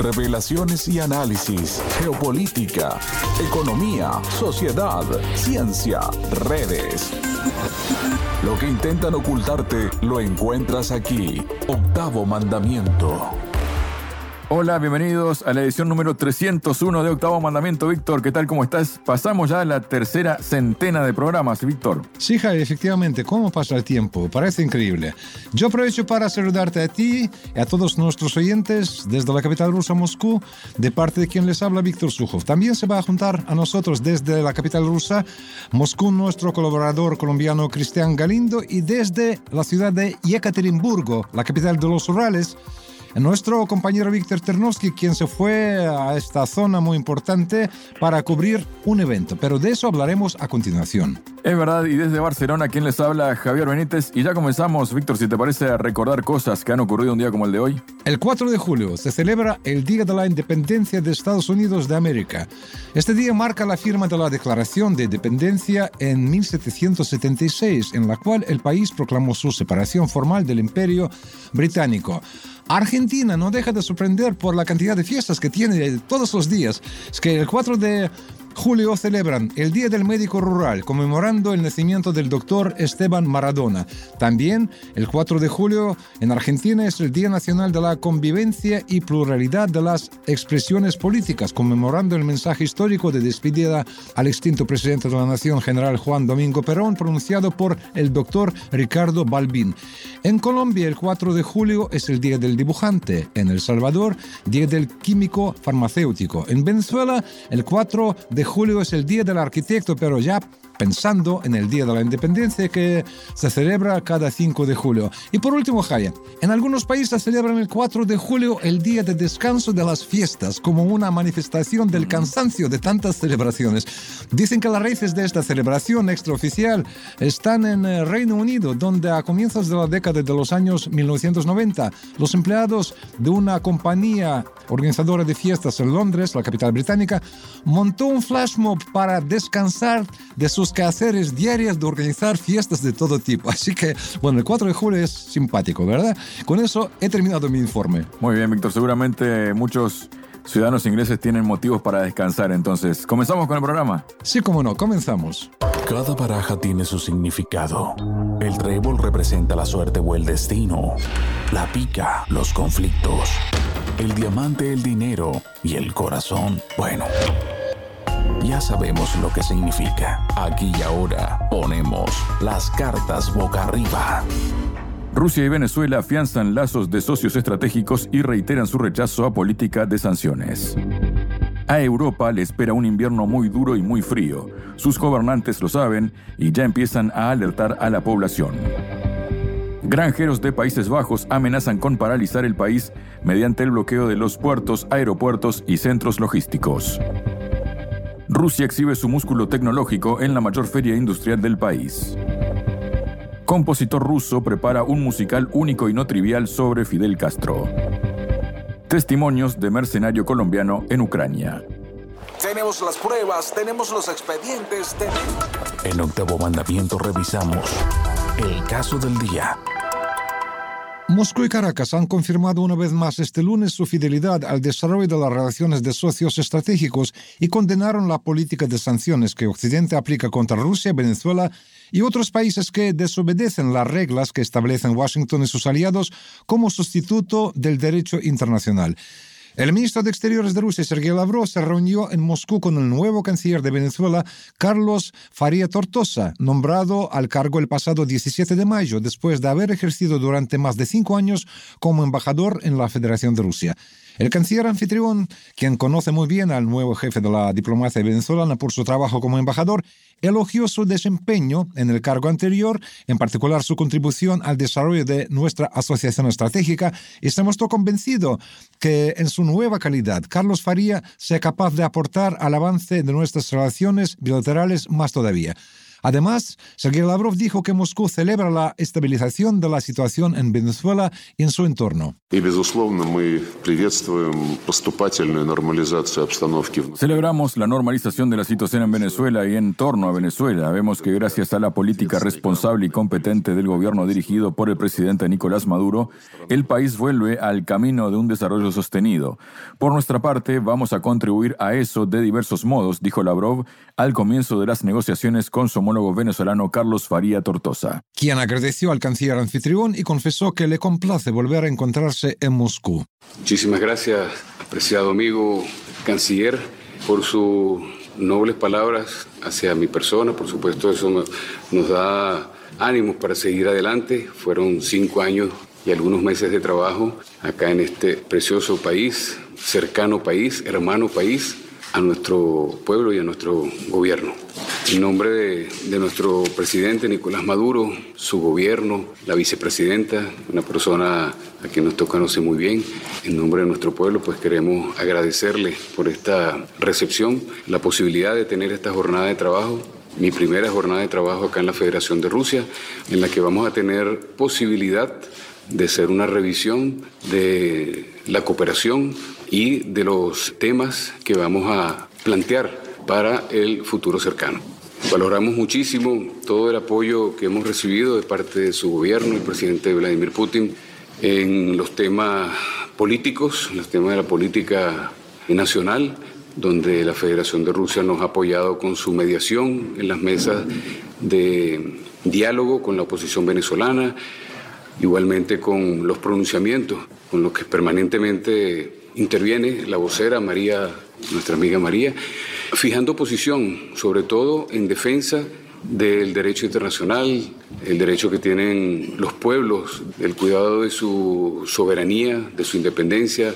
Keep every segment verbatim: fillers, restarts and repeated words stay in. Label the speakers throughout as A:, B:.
A: revelaciones y análisis, geopolítica, economía, sociedad, ciencia, redes. Lo que intentan ocultarte lo encuentras aquí. Octavo Mandamiento.
B: Hola, bienvenidos a la edición número trescientos uno de Octavo Mandamiento. Víctor, ¿qué tal? ¿Cómo estás? Pasamos ya a la tercera centena de programas, Víctor.
C: Sí, Javi, efectivamente, ¿cómo pasa el tiempo? Parece increíble. Yo aprovecho para saludarte a ti y a todos nuestros oyentes desde la capital rusa, Moscú, de parte de quien les habla, Víctor Sukhov. También se va a juntar a nosotros desde la capital rusa, Moscú, nuestro colaborador colombiano Cristian Galindo, y desde la ciudad de Yekaterinburgo, la capital de los Urales, nuestro compañero Víctor Ternovsky, quien se fue a esta zona muy importante para cubrir un evento. Pero de eso hablaremos a continuación.
B: Es verdad, y desde Barcelona, quien les habla, Javier Benítez. Y ya comenzamos, Víctor, si te parece, a recordar cosas que han ocurrido un día como el de hoy.
C: El cuatro de julio se celebra el Día de la Independencia de Estados Unidos de América. Este día marca la firma de la Declaración de Independencia en mil setecientos setenta y seis, en la cual el país proclamó su separación formal del Imperio Británico. Argentina no deja de sorprender por la cantidad de fiestas que tiene todos los días. Es que el cuatro de julio celebran el Día del Médico Rural, conmemorando el nacimiento del doctor Esteban Maradona. También el cuatro de julio en Argentina es el Día Nacional de la Convivencia y Pluralidad de las Expresiones Políticas, conmemorando el mensaje histórico de despedida al extinto presidente de la Nación, general Juan Domingo Perón, pronunciado por el doctor Ricardo Balbín. En Colombia, el cuatro de julio es el Día del Dibujante. En El Salvador, Día del Químico Farmacéutico. En Venezuela, el cuatro de julio es el Día del Arquitecto, pero ya pensando en el Día de la Independencia, que se celebra cada cinco de julio. Y por último, Jaya, en algunos países celebran el cuatro de julio el Día de Descanso de las Fiestas, como una manifestación del cansancio de tantas celebraciones. Dicen que las raíces de esta celebración extraoficial están en el Reino Unido, donde a comienzos de la década de los años mil novecientos noventa, los empleados de una compañía organizadora de fiestas en Londres, la capital británica, montó un flash mob para descansar de sus quehaceres diarios de organizar fiestas de todo tipo. Así que, bueno, el cuatro de julio es simpático, ¿verdad? Con eso he terminado mi informe.
B: Muy bien, Víctor. Seguramente muchos ciudadanos ingleses tienen motivos para descansar. Entonces, ¿comenzamos con el programa?
C: Sí, cómo no. Comenzamos.
A: Cada baraja tiene su significado. El trébol representa la suerte o el destino. La pica, los conflictos. El diamante, el dinero. Y el corazón, bueno, ya sabemos lo que significa. Aquí y ahora ponemos las cartas boca arriba.
B: Rusia y Venezuela afianzan lazos de socios estratégicos y reiteran su rechazo a política de sanciones. A Europa le espera un invierno muy duro y muy frío. Sus gobernantes lo saben y ya empiezan a alertar a la población. Granjeros de Países Bajos amenazan con paralizar el país mediante el bloqueo de los puertos, aeropuertos y centros logísticos. Rusia exhibe su músculo tecnológico en la mayor feria industrial del país. Compositor ruso prepara un musical único y no trivial sobre Fidel Castro. Testimonios de mercenario colombiano en Ucrania.
D: Tenemos las pruebas, tenemos los expedientes. Ten...
A: En Octavo Mandamiento revisamos el caso del día.
C: Moscú y Caracas han confirmado una vez más este lunes su fidelidad al desarrollo de las relaciones de socios estratégicos y condenaron la política de sanciones que Occidente aplica contra Rusia, Venezuela y otros países que desobedecen las reglas que establecen Washington y sus aliados como sustituto del derecho internacional. El ministro de Exteriores de Rusia, Sergei Lavrov, se reunió en Moscú con el nuevo canciller de Venezuela, Carlos Faría Tortosa, nombrado al cargo el pasado diecisiete de mayo, después de haber ejercido durante más de cinco años como embajador en la Federación de Rusia. El canciller anfitrión, quien conoce muy bien al nuevo jefe de la diplomacia venezolana por su trabajo como embajador, elogió su desempeño en el cargo anterior, en particular su contribución al desarrollo de nuestra asociación estratégica, y se mostró convencido que en su nueva calidad Carlos Faría sea capaz de aportar al avance de nuestras relaciones bilaterales más todavía. Además, Sergei Lavrov dijo que Moscú celebra la estabilización de la situación en Venezuela y en su entorno.
B: Celebramos la normalización de la situación en Venezuela y en torno a Venezuela. Vemos que gracias a la política responsable y competente del gobierno dirigido por el presidente Nicolás Maduro, el país vuelve al camino de un desarrollo sostenido. Por nuestra parte, vamos a contribuir a eso de diversos modos, dijo Lavrov al comienzo de las negociaciones con su homólogo venezolano Carlos Faría Tortosa,
C: quien agradeció al canciller anfitrión y confesó que le complace volver a encontrarse en Moscú.
E: Muchísimas gracias, apreciado amigo canciller, por sus nobles palabras hacia mi persona. Por supuesto, eso nos da ánimos para seguir adelante. Fueron cinco años y algunos meses de trabajo acá en este precioso país, cercano país, hermano país, a nuestro pueblo y a nuestro gobierno. En nombre de, de nuestro presidente Nicolás Maduro, su gobierno, la vicepresidenta, una persona a quien nos conoce muy bien, en nombre de nuestro pueblo, pues queremos agradecerle por esta recepción, la posibilidad de tener esta jornada de trabajo, mi primera jornada de trabajo acá en la Federación de Rusia, en la que vamos a tener posibilidad de hacer una revisión de la cooperación y de los temas que vamos a plantear para el futuro cercano. Valoramos muchísimo todo el apoyo que hemos recibido de parte de su gobierno, el presidente Vladimir Putin, en los temas políticos, los temas de la política nacional, donde la Federación de Rusia nos ha apoyado con su mediación en las mesas de diálogo con la oposición venezolana, igualmente con los pronunciamientos con los que permanentemente interviene la vocera María, nuestra amiga María, fijando posición, sobre todo en defensa del derecho internacional, el derecho que tienen los pueblos, el cuidado de su soberanía, de su independencia,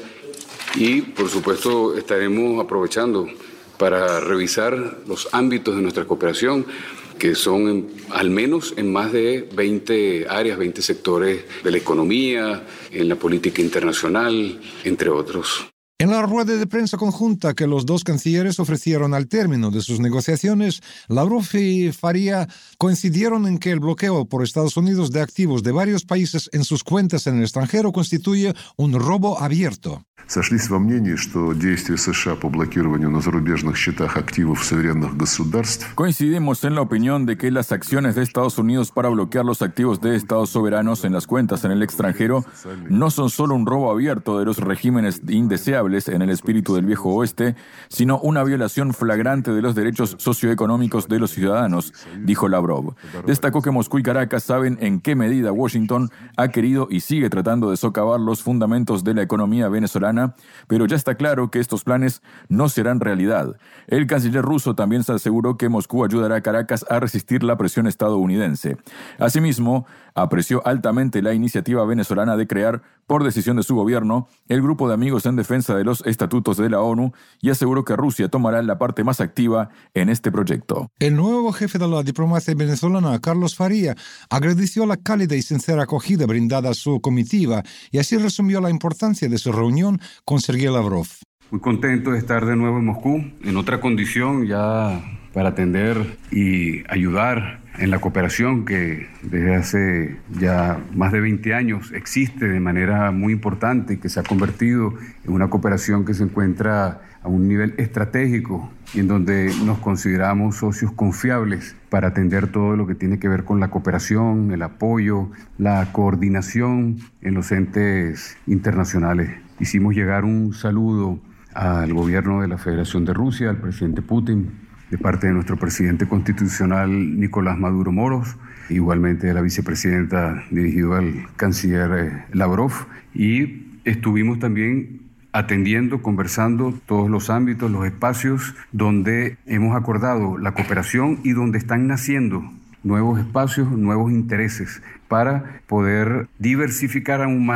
E: y por supuesto estaremos aprovechando para revisar los ámbitos de nuestra cooperación, que son en, al menos en más de veinte áreas, veinte sectores de la economía, en la política internacional, entre otros.
C: En la rueda de prensa conjunta que los dos cancilleres ofrecieron al término de sus negociaciones, Lavrov y Faría coincidieron en que el bloqueo por Estados Unidos de activos de varios países en sus cuentas en el extranjero constituye un robo abierto.
F: Сошлись во мнении, что действия США по блокированию на зарубежных счетах активов суверенных государств.
B: Coincidimos en la opinión de que las acciones de Estados Unidos para bloquear los activos de estados soberanos en las cuentas en el extranjero no son solo un robo abierto de los regímenes indeseables en el espíritu del viejo oeste, sino una violación flagrante de los derechos socioeconómicos de los ciudadanos, dijo Lavrov. Destacó que Moscú y Caracas saben en qué medida Washington ha querido y sigue tratando de socavar los fundamentos de la economía venezolana, pero ya está claro que estos planes no serán realidad. El canciller ruso también se aseguró que Moscú ayudará a Caracas a resistir la presión estadounidense. Asimismo, apreció altamente la iniciativa venezolana de crear, por decisión de su gobierno, el Grupo de Amigos en Defensa de los Estatutos de la ONU y aseguró que Rusia tomará la parte más activa en este proyecto.
C: El nuevo jefe de la diplomacia venezolana, Carlos Faría, agradeció la cálida y sincera acogida brindada a su comitiva y así resumió la importancia de su reunión con Sergei Lavrov.
E: Muy contento de estar de nuevo en Moscú, en otra condición ya para atender y ayudar en la cooperación que desde hace ya más de veinte años existe de manera muy importante y que se ha convertido en una cooperación que se encuentra a un nivel estratégico y en donde nos consideramos socios confiables para atender todo lo que tiene que ver con la cooperación, el apoyo, la coordinación en los entes internacionales. Hicimos llegar un saludo al gobierno de la Federación de Rusia, al presidente Putin, de parte de nuestro presidente constitucional Nicolás Maduro Moros, igualmente de la vicepresidenta dirigido al canciller Lavrov, y estuvimos también atendiendo, conversando todos los ámbitos, los espacios donde hemos acordado la cooperación y donde están naciendo nuevos espacios, nuevos intereses para poder diversificar aún más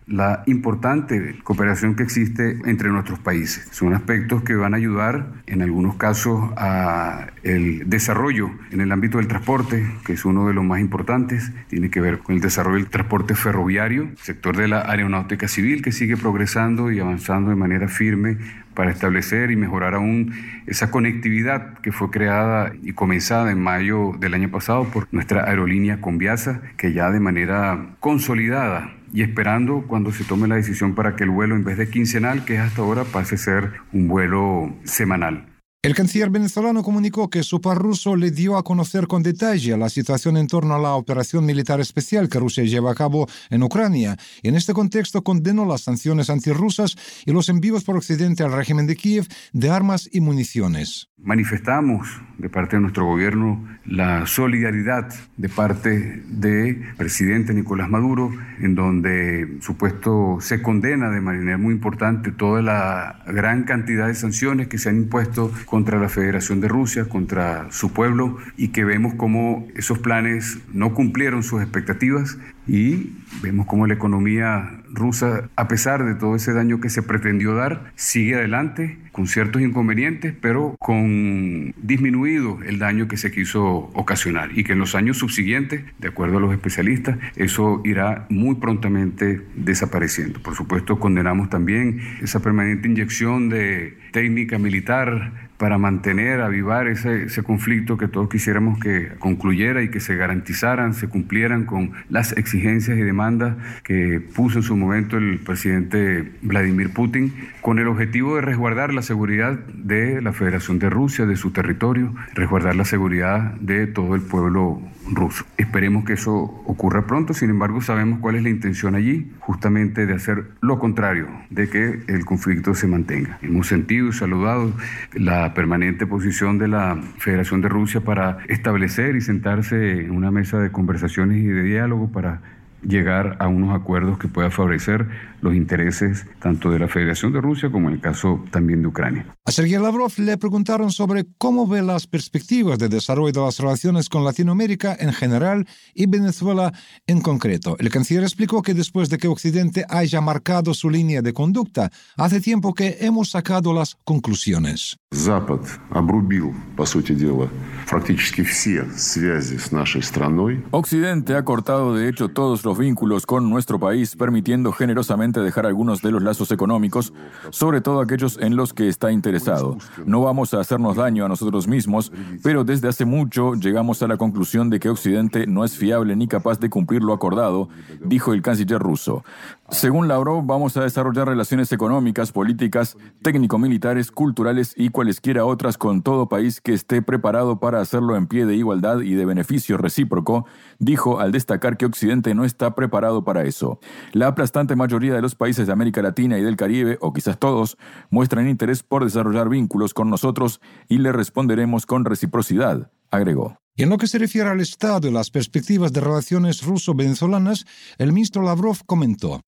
E: la importante cooperación que existe entre nuestros países. Son aspectos que van a ayudar en algunos casos a el desarrollo en el ámbito del transporte, que es uno de los más importantes. Tiene que ver con el desarrollo del transporte ferroviario, sector de la aeronáutica civil que sigue progresando y avanzando de manera firme para establecer y mejorar aún esa conectividad que fue creada y comenzada en mayo del año pasado por nuestra aerolínea Conviasa, que ya de manera consolidada y esperando cuando se tome la decisión para que el vuelo, en vez de quincenal, que es hasta ahora, pase a ser un vuelo semanal.
C: El canciller venezolano comunicó que su par ruso le dio a conocer con detalle la situación en torno a la operación militar especial que Rusia lleva a cabo en Ucrania. En este contexto condenó las sanciones antirrusas y los envíos por Occidente al régimen de Kiev de armas y municiones.
E: Manifestamos de parte de nuestro gobierno la solidaridad de parte del presidente Nicolás Maduro, en donde supuesto se condena de manera muy importante toda la gran cantidad de sanciones que se han impuesto contra la Federación de Rusia, contra su pueblo, y que vemos cómo esos planes no cumplieron sus expectativas y vemos cómo la economía rusa, a pesar de todo ese daño que se pretendió dar, sigue adelante con ciertos inconvenientes, pero con disminuido el daño que se quiso ocasionar, y que en los años subsiguientes, de acuerdo a los especialistas, eso irá muy prontamente desapareciendo. Por supuesto, condenamos también esa permanente inyección de técnica militar para mantener, avivar ese, ese conflicto que todos quisiéramos que concluyera y que se garantizaran, se cumplieran con las exigencias y demandas que puso en su momento el presidente Vladimir Putin, con el objetivo de resguardar la seguridad de la Federación de Rusia, de su territorio, resguardar la seguridad de todo el pueblo ruso. Esperemos que eso ocurra pronto, sin embargo sabemos cuál es la intención allí, justamente de hacer lo contrario, de que el conflicto se mantenga. Hemos sentido y saludado la permanente posición de la Federación de Rusia para establecer y sentarse en una mesa de conversaciones y de diálogo para llegar a unos acuerdos que puedan favorecer los intereses tanto de la Federación de Rusia como en el caso también de Ucrania.
C: A Sergei Lavrov le preguntaron sobre cómo ve las perspectivas de desarrollo de las relaciones con Latinoamérica en general y Venezuela en concreto. El canciller explicó que después de que Occidente haya marcado su línea de conducta, hace tiempo que hemos sacado las conclusiones.
F: Запад обрубил, по сути дела, практически все связи с нашей страной.
B: Occidente ha cortado de hecho todos los vínculos con nuestro país, permitiendo generosamente dejar algunos de los lazos económicos, sobre todo aquellos en los que está interesado. No vamos a hacernos daño a nosotros mismos, pero desde hace mucho llegamos a la conclusión de que Occidente no es fiable ni capaz de cumplir lo acordado, dijo el canciller ruso. Según Lavrov, vamos a desarrollar relaciones económicas, políticas, técnico-militares, culturales y cualesquiera otras con todo país que esté preparado para hacerlo en pie de igualdad y de beneficio recíproco, dijo al destacar que Occidente no está preparado para eso. La aplastante mayoría de los países de América Latina y del Caribe, o quizás todos, muestran interés por desarrollar vínculos con nosotros y le responderemos con reciprocidad, agregó.
C: Y en lo que se refiere al Estado y las perspectivas de relaciones ruso-venezolanas, el ministro Lavrov comentó: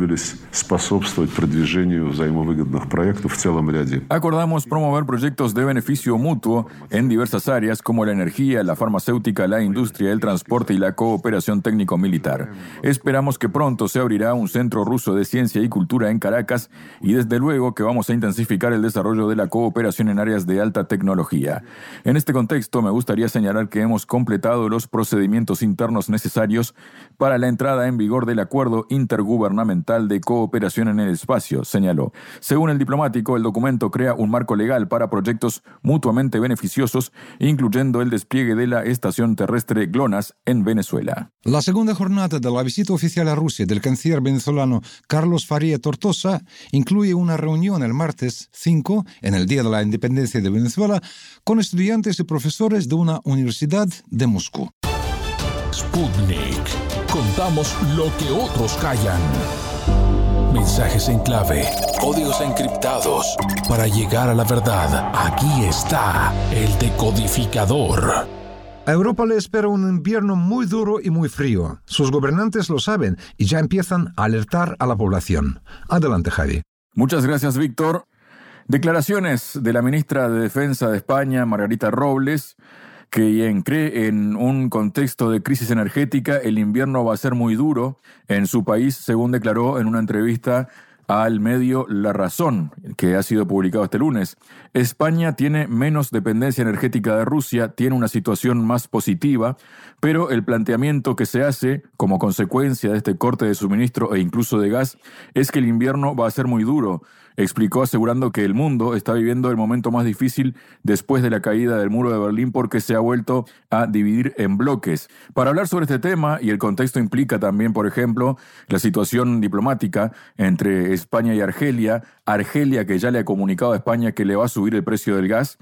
B: acordamos promover proyectos de beneficio mutuo en diversas áreas como la energía, la farmacéutica, la industria, el transporte y la cooperación técnico-militar. Esperamos que pronto se abrirá un centro ruso de ciencia y cultura en Caracas y desde luego que vamos a intensificar el desarrollo de la cooperación en áreas de alta tecnología. En este contexto me gustaría señalar que hemos completado los procedimientos internos necesarios para la entrada en vigor del Acuerdo Intergubernamental de Cooperación en el Espacio, señaló. Según el diplomático, el documento crea un marco legal para proyectos mutuamente beneficiosos, incluyendo el despliegue de la estación terrestre GLONASS en Venezuela.
C: La segunda jornada de la visita oficial a Rusia del canciller venezolano Carlos Faría Tortosa incluye una reunión el martes cinco, en el Día de la Independencia de Venezuela, con estudiantes y profesores de una universidad de Moscú.
A: Sputnik. Contamos lo que otros callan. Mensajes en clave, códigos encriptados. Para llegar a la verdad, aquí está el decodificador.
C: A Europa le espera un invierno muy duro y muy frío. Sus gobernantes lo saben y ya empiezan a alertar a la población. Adelante, Javi.
B: Muchas gracias, Víctor. Declaraciones de la ministra de Defensa de España, Margarita Robles, quien cree en un contexto de crisis energética, el invierno va a ser muy duro en su país, según declaró en una entrevista al medio La Razón, que ha sido publicado este lunes. España tiene menos dependencia energética de Rusia, tiene una situación más positiva, pero el planteamiento que se hace como consecuencia de este corte de suministro e incluso de gas es que el invierno va a ser muy duro. Explicó asegurando que el mundo está viviendo el momento más difícil después de la caída del muro de Berlín porque se ha vuelto a dividir en bloques. Para hablar sobre este tema, y el contexto implica también, por ejemplo, la situación diplomática entre España y Argelia, Argelia que ya le ha comunicado a España que le va a subir el precio del gas,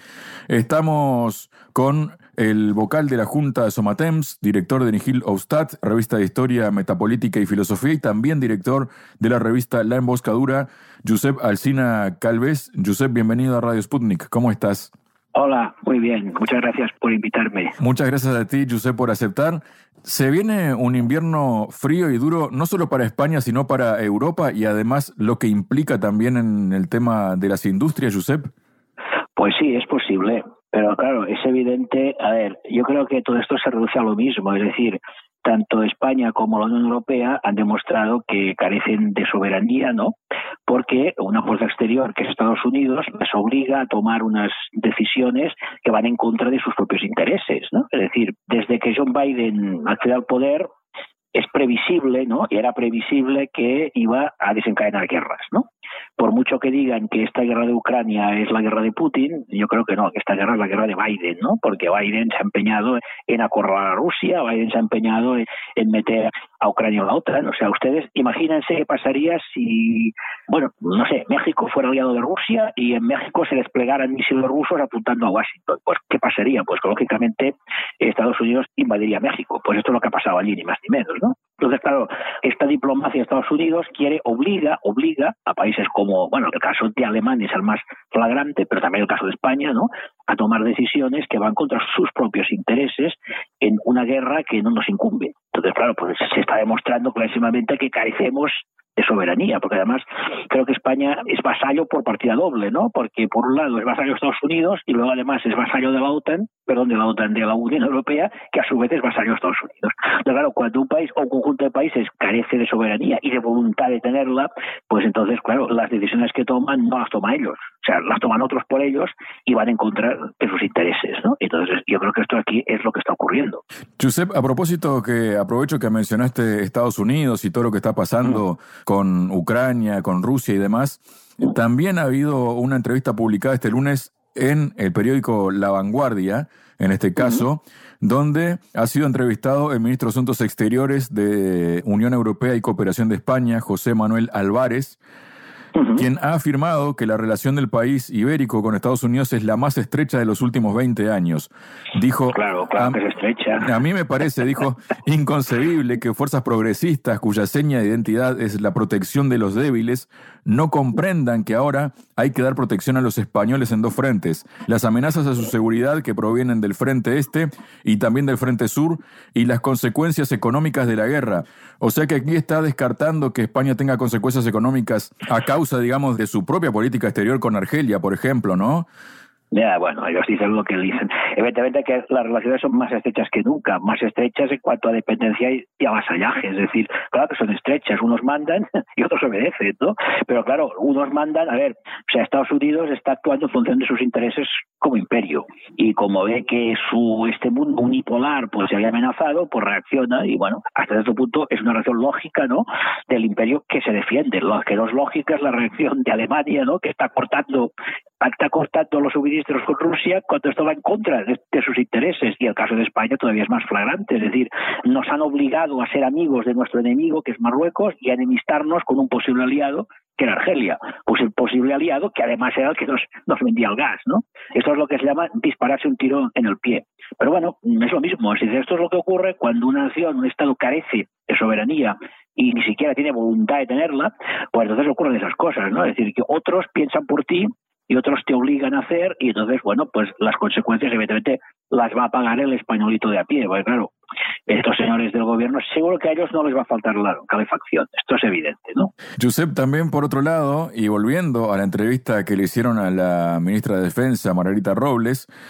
B: estamos con el vocal de la Junta de Somatemps, director de Nihil Obstat, revista de Historia, Metapolítica y Filosofía, y también director de la revista La Emboscadura, Josep Alsina Calves. Josep, bienvenido a Radio Sputnik. ¿Cómo estás?
G: Hola, muy bien. Muchas gracias por invitarme.
B: Muchas gracias a ti, Josep, por aceptar. Se viene un invierno frío y duro, no solo para España, sino para Europa, y además lo que implica también en el tema de las industrias, Josep.
G: Pues sí, es posible. Pero claro, es evidente, a ver, yo creo que todo esto se reduce a lo mismo, es decir, tanto España como la Unión Europea han demostrado que carecen de soberanía, ¿no? Porque una fuerza exterior, que es Estados Unidos, les obliga a tomar unas decisiones que van en contra de sus propios intereses, ¿no? Es decir, desde que Joe Biden accedió al poder, es previsible, ¿no? Y era previsible que iba a desencadenar guerras, ¿no? Por mucho que digan que esta guerra de Ucrania es la guerra de Putin, yo creo que no, que esta guerra es la guerra de Biden, ¿no? Porque Biden se ha empeñado en acorralar a Rusia, Biden se ha empeñado en, en meter a Ucrania en la OTAN. O sea, ustedes imagínense qué pasaría si, bueno, no sé, México fuera aliado de Rusia y en México se desplegaran misiles rusos apuntando a Washington. Pues, ¿qué pasaría? Pues que, lógicamente, Estados Unidos invadiría México. Pues esto es lo que ha pasado allí, ni más ni menos, ¿no? Entonces, claro, esta diplomacia de Estados Unidos quiere, obliga, obliga a países como, bueno, el caso de Alemania es el más flagrante, pero también el caso de España, ¿no?, a tomar decisiones que van contra sus propios intereses en una guerra que no nos incumbe. Entonces, claro, pues se está demostrando clarísimamente que carecemos de soberanía, porque además creo que España es vasallo por partida doble, ¿no? Porque por un lado es vasallo de Estados Unidos y luego además es vasallo de la OTAN, perdón, de la OTAN, de la Unión Europea, que a su vez es vasallo de Estados Unidos. Entonces, claro, cuando un país o un conjunto de países carece de soberanía y de voluntad de tenerla, pues entonces, claro, las decisiones que toman no las toman ellos, o sea, las toman otros por ellos y van en contra de sus intereses, ¿no? Entonces, yo creo que esto aquí es lo que está ocurriendo.
B: Josep, a propósito, que aprovecho que mencionaste Estados Unidos y todo lo que está pasando mm. con Ucrania, con Rusia y demás, también ha habido una entrevista publicada este lunes en el periódico La Vanguardia, en este caso, uh-huh. donde ha sido entrevistado el ministro de Asuntos Exteriores de Unión Europea y Cooperación de España, José Manuel Álvarez, uh-huh. quien ha afirmado que la relación del país ibérico con Estados Unidos es la más estrecha de los últimos veinte años. Dijo,
G: claro, claro
B: a,
G: que es estrecha.
B: A mí me parece, dijo, inconcebible que fuerzas progresistas cuya seña de identidad es la protección de los débiles no comprendan que ahora hay que dar protección a los españoles en dos frentes: las amenazas a su seguridad que provienen del frente este y también del frente sur, y las consecuencias económicas de la guerra. O sea que aquí está descartando que España tenga consecuencias económicas a causa, digamos, de su propia política exterior con Argelia, por ejemplo, ¿no?
G: Ya, bueno, ellos dicen lo que dicen. Evidentemente que las relaciones son más estrechas que nunca, más estrechas en cuanto a dependencia y, y avasallaje. Es decir, claro que son estrechas, unos mandan y otros obedecen, ¿no? Pero claro, unos mandan, a ver, o sea, Estados Unidos está actuando en función de sus intereses como imperio. Y como ve que su este mundo unipolar pues se había amenazado, pues reacciona y bueno, hasta cierto punto es una reacción lógica, ¿no?, del imperio que se defiende. Lo que no es lógica es la reacción de Alemania, ¿no?, que está cortando está cortando los suministros con Rusia cuando esto va en contra de, de sus intereses, y el caso de España todavía es más flagrante. Es decir, nos han obligado a ser amigos de nuestro enemigo, que es Marruecos, y a enemistarnos con un posible aliado, que era Argelia, pues el posible aliado que además era el que nos, nos vendía el gas, ¿no? Esto es lo que se llama dispararse un tiro en el pie. Pero bueno, es lo mismo. Es decir, esto es lo que ocurre cuando una nación, un Estado carece de soberanía y ni siquiera tiene voluntad de tenerla, pues entonces ocurren esas cosas, ¿no? Es decir, que otros piensan por ti y otros te obligan a hacer, y entonces, bueno, pues las consecuencias evidentemente las va a pagar el españolito de a pie, porque claro, estos señores del gobierno, seguro que a ellos no les va a faltar la calefacción, esto es evidente, ¿no?
B: Josep, también por otro lado, y volviendo a la entrevista que le hicieron a la ministra de Defensa, Margarita Robles,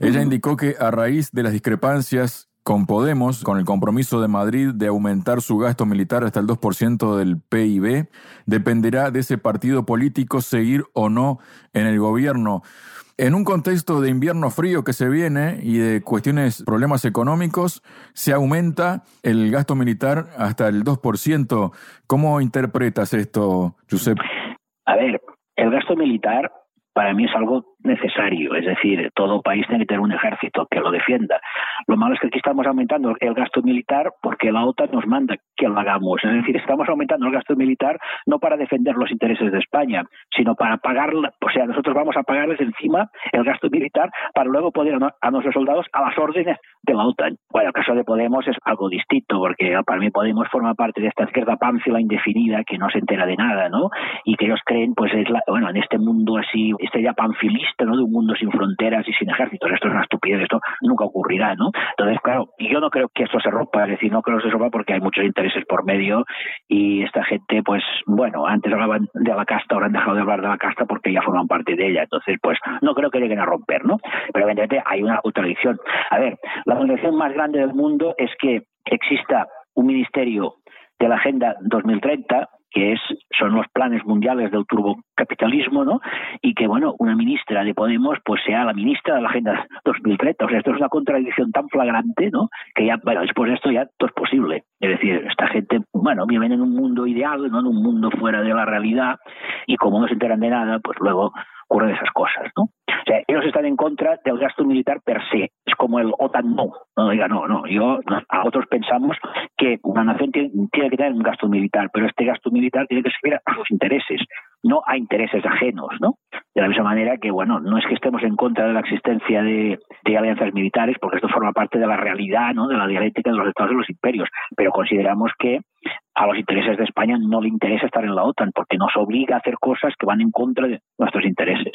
B: Ella indicó que a raíz de las discrepancias con Podemos, con el compromiso de Madrid de aumentar su gasto militar hasta el dos por ciento del P I B, dependerá de ese partido político seguir o no en el gobierno. En un contexto de invierno frío que se viene y de cuestiones, problemas económicos, se aumenta el gasto militar hasta el dos por ciento. ¿Cómo interpretas esto, Josep?
G: A ver, el gasto militar para mí es algo necesario, es decir, todo país tiene que tener un ejército que lo defienda. Lo malo es que aquí estamos aumentando el gasto militar porque la OTAN nos manda que lo hagamos, es decir, estamos aumentando el gasto militar no para defender los intereses de España, sino para pagar, o sea, nosotros vamos a pagarles encima el gasto militar para luego poner a nuestros soldados a las órdenes de la OTAN. Bueno, el caso de Podemos es algo distinto, porque para mí Podemos forma parte de esta izquierda pánfila indefinida que no se entera de nada, ¿no? Y que ellos creen, pues, es la, bueno, en este mundo así, este ya panfilista, ¿no? De un mundo sin fronteras y sin ejércitos. Esto es una estupidez, esto nunca ocurrirá, ¿no? Entonces, claro, yo no creo que esto se rompa, es decir, no creo que se rompa porque hay muchos intereses por medio y esta gente, pues, bueno, antes hablaban de la casta, ahora han dejado de hablar de la casta porque ya forman parte de ella. Entonces, pues, no creo que lleguen a romper, ¿no? Pero evidentemente hay una contradicción. A ver, la contradicción más grande del mundo es que exista un ministerio de la Agenda dos mil treinta, que es son los planes mundiales del turbocapitalismo, ¿no? Y que, bueno, una ministra de Podemos pues sea la ministra de la Agenda dos mil treinta. O sea, esto es una contradicción tan flagrante, ¿no? Que ya, bueno, después de esto ya todo es posible. Es decir, esta gente, bueno, viven en un mundo ideal, ¿no? En un mundo fuera de la realidad, y como no se enteran de nada, pues luego ocurren esas cosas, ¿no? O sea, ellos están en contra del gasto militar per se. Es como el OTAN no. No diga, no, no. Yo, a otros pensamos que una nación tiene, tiene que tener un gasto militar, pero este gasto militar tiene que servir a sus intereses, no a intereses ajenos, ¿no? De la misma manera que, bueno, no es que estemos en contra de la existencia de, de alianzas militares, porque esto forma parte de la realidad, ¿no? De la dialéctica de los estados y los imperios, pero consideramos que a los intereses de España no le interesa estar en la OTAN, porque nos obliga a hacer cosas que van en contra de nuestros intereses.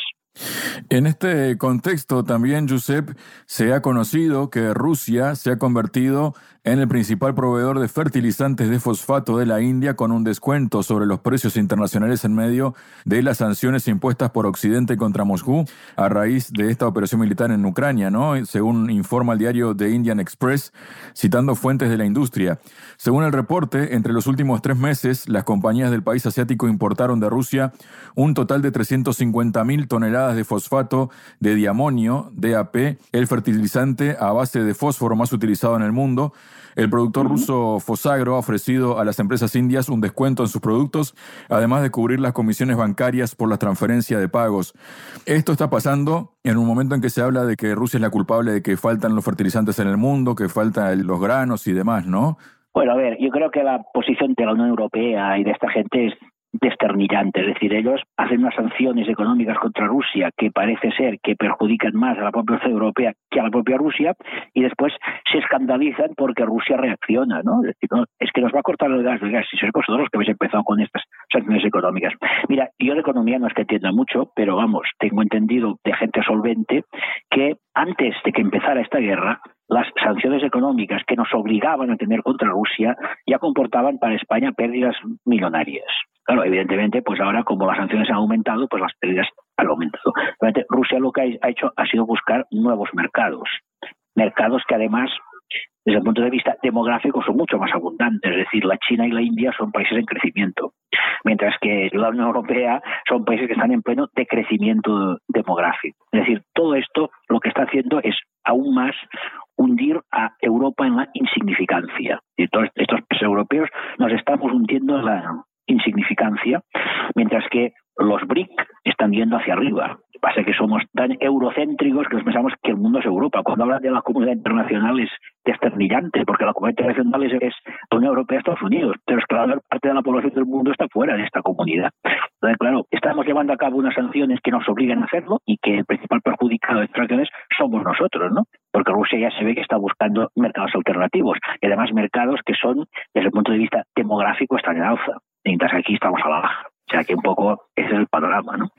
B: En este contexto también, Josep, se ha conocido que Rusia se ha convertido en el principal proveedor de fertilizantes de fosfato de la India, con un descuento sobre los precios internacionales en medio de las sanciones impuestas por Occidente contra Moscú a raíz de esta operación militar en Ucrania, ¿no? Según informa el diario The Indian Express, citando fuentes de la industria. Según el reporte, entre los últimos tres meses, las compañías del país asiático importaron de Rusia un total de trescientas cincuenta mil toneladas de fosfato de diamonio, D A P, el fertilizante a base de fósforo más utilizado en el mundo. El productor ruso Fosagro ha ofrecido a las empresas indias un descuento en sus productos, además de cubrir las comisiones bancarias por la transferencia de pagos. Esto está pasando en un momento en que se habla de que Rusia es la culpable de que faltan los fertilizantes en el mundo, que faltan los granos y demás, ¿no?
G: Bueno, a ver, yo creo que la posición de la Unión Europea y de esta gente es desternillante, es decir, ellos hacen unas sanciones económicas contra Rusia que parece ser que perjudican más a la propia Unión Europea que a la propia Rusia, y después se escandalizan porque Rusia reacciona, ¿no? Es decir, no, es que nos va a cortar el gas, el gas, si sois vosotros los que habéis empezado con estas sanciones económicas. Mira, yo de economía no es que entienda mucho, pero vamos, tengo entendido de gente solvente que antes de que empezara esta guerra, las sanciones económicas que nos obligaban a tener contra Rusia ya comportaban para España pérdidas millonarias. Claro, evidentemente, pues ahora como las sanciones han aumentado, pues las pérdidas han aumentado. Realmente, Rusia lo que ha hecho ha sido buscar nuevos mercados. Mercados que además, desde el punto de vista demográfico, son mucho más abundantes. Es decir, la China y la India son países en crecimiento, mientras que la Unión Europea son países que están en pleno decrecimiento demográfico. Es decir, todo esto lo que está haciendo es aún más hundir a Europa en la insignificancia. Y todos estos países europeos nos estamos hundiendo en la insignificancia, mientras que los B R I C están yendo hacia arriba. Lo que pasa es que somos tan eurocéntricos que nos pensamos que el mundo es Europa. Cuando hablan de la comunidad internacional es desternillante, porque la comunidad internacional es, es la Unión Europea, Estados Unidos, pero es que la mayor parte de la población del mundo está fuera de esta comunidad. Entonces, claro, estamos llevando a cabo unas sanciones que nos obligan a hacerlo y que el principal perjudicado de estas sanciones somos nosotros, ¿no? Porque Rusia ya se ve que está buscando mercados alternativos, y además mercados que son, desde el punto de vista demográfico, están en alza, mientras que aquí estamos a la baja. O sea que un poco ese es el panorama, ¿no?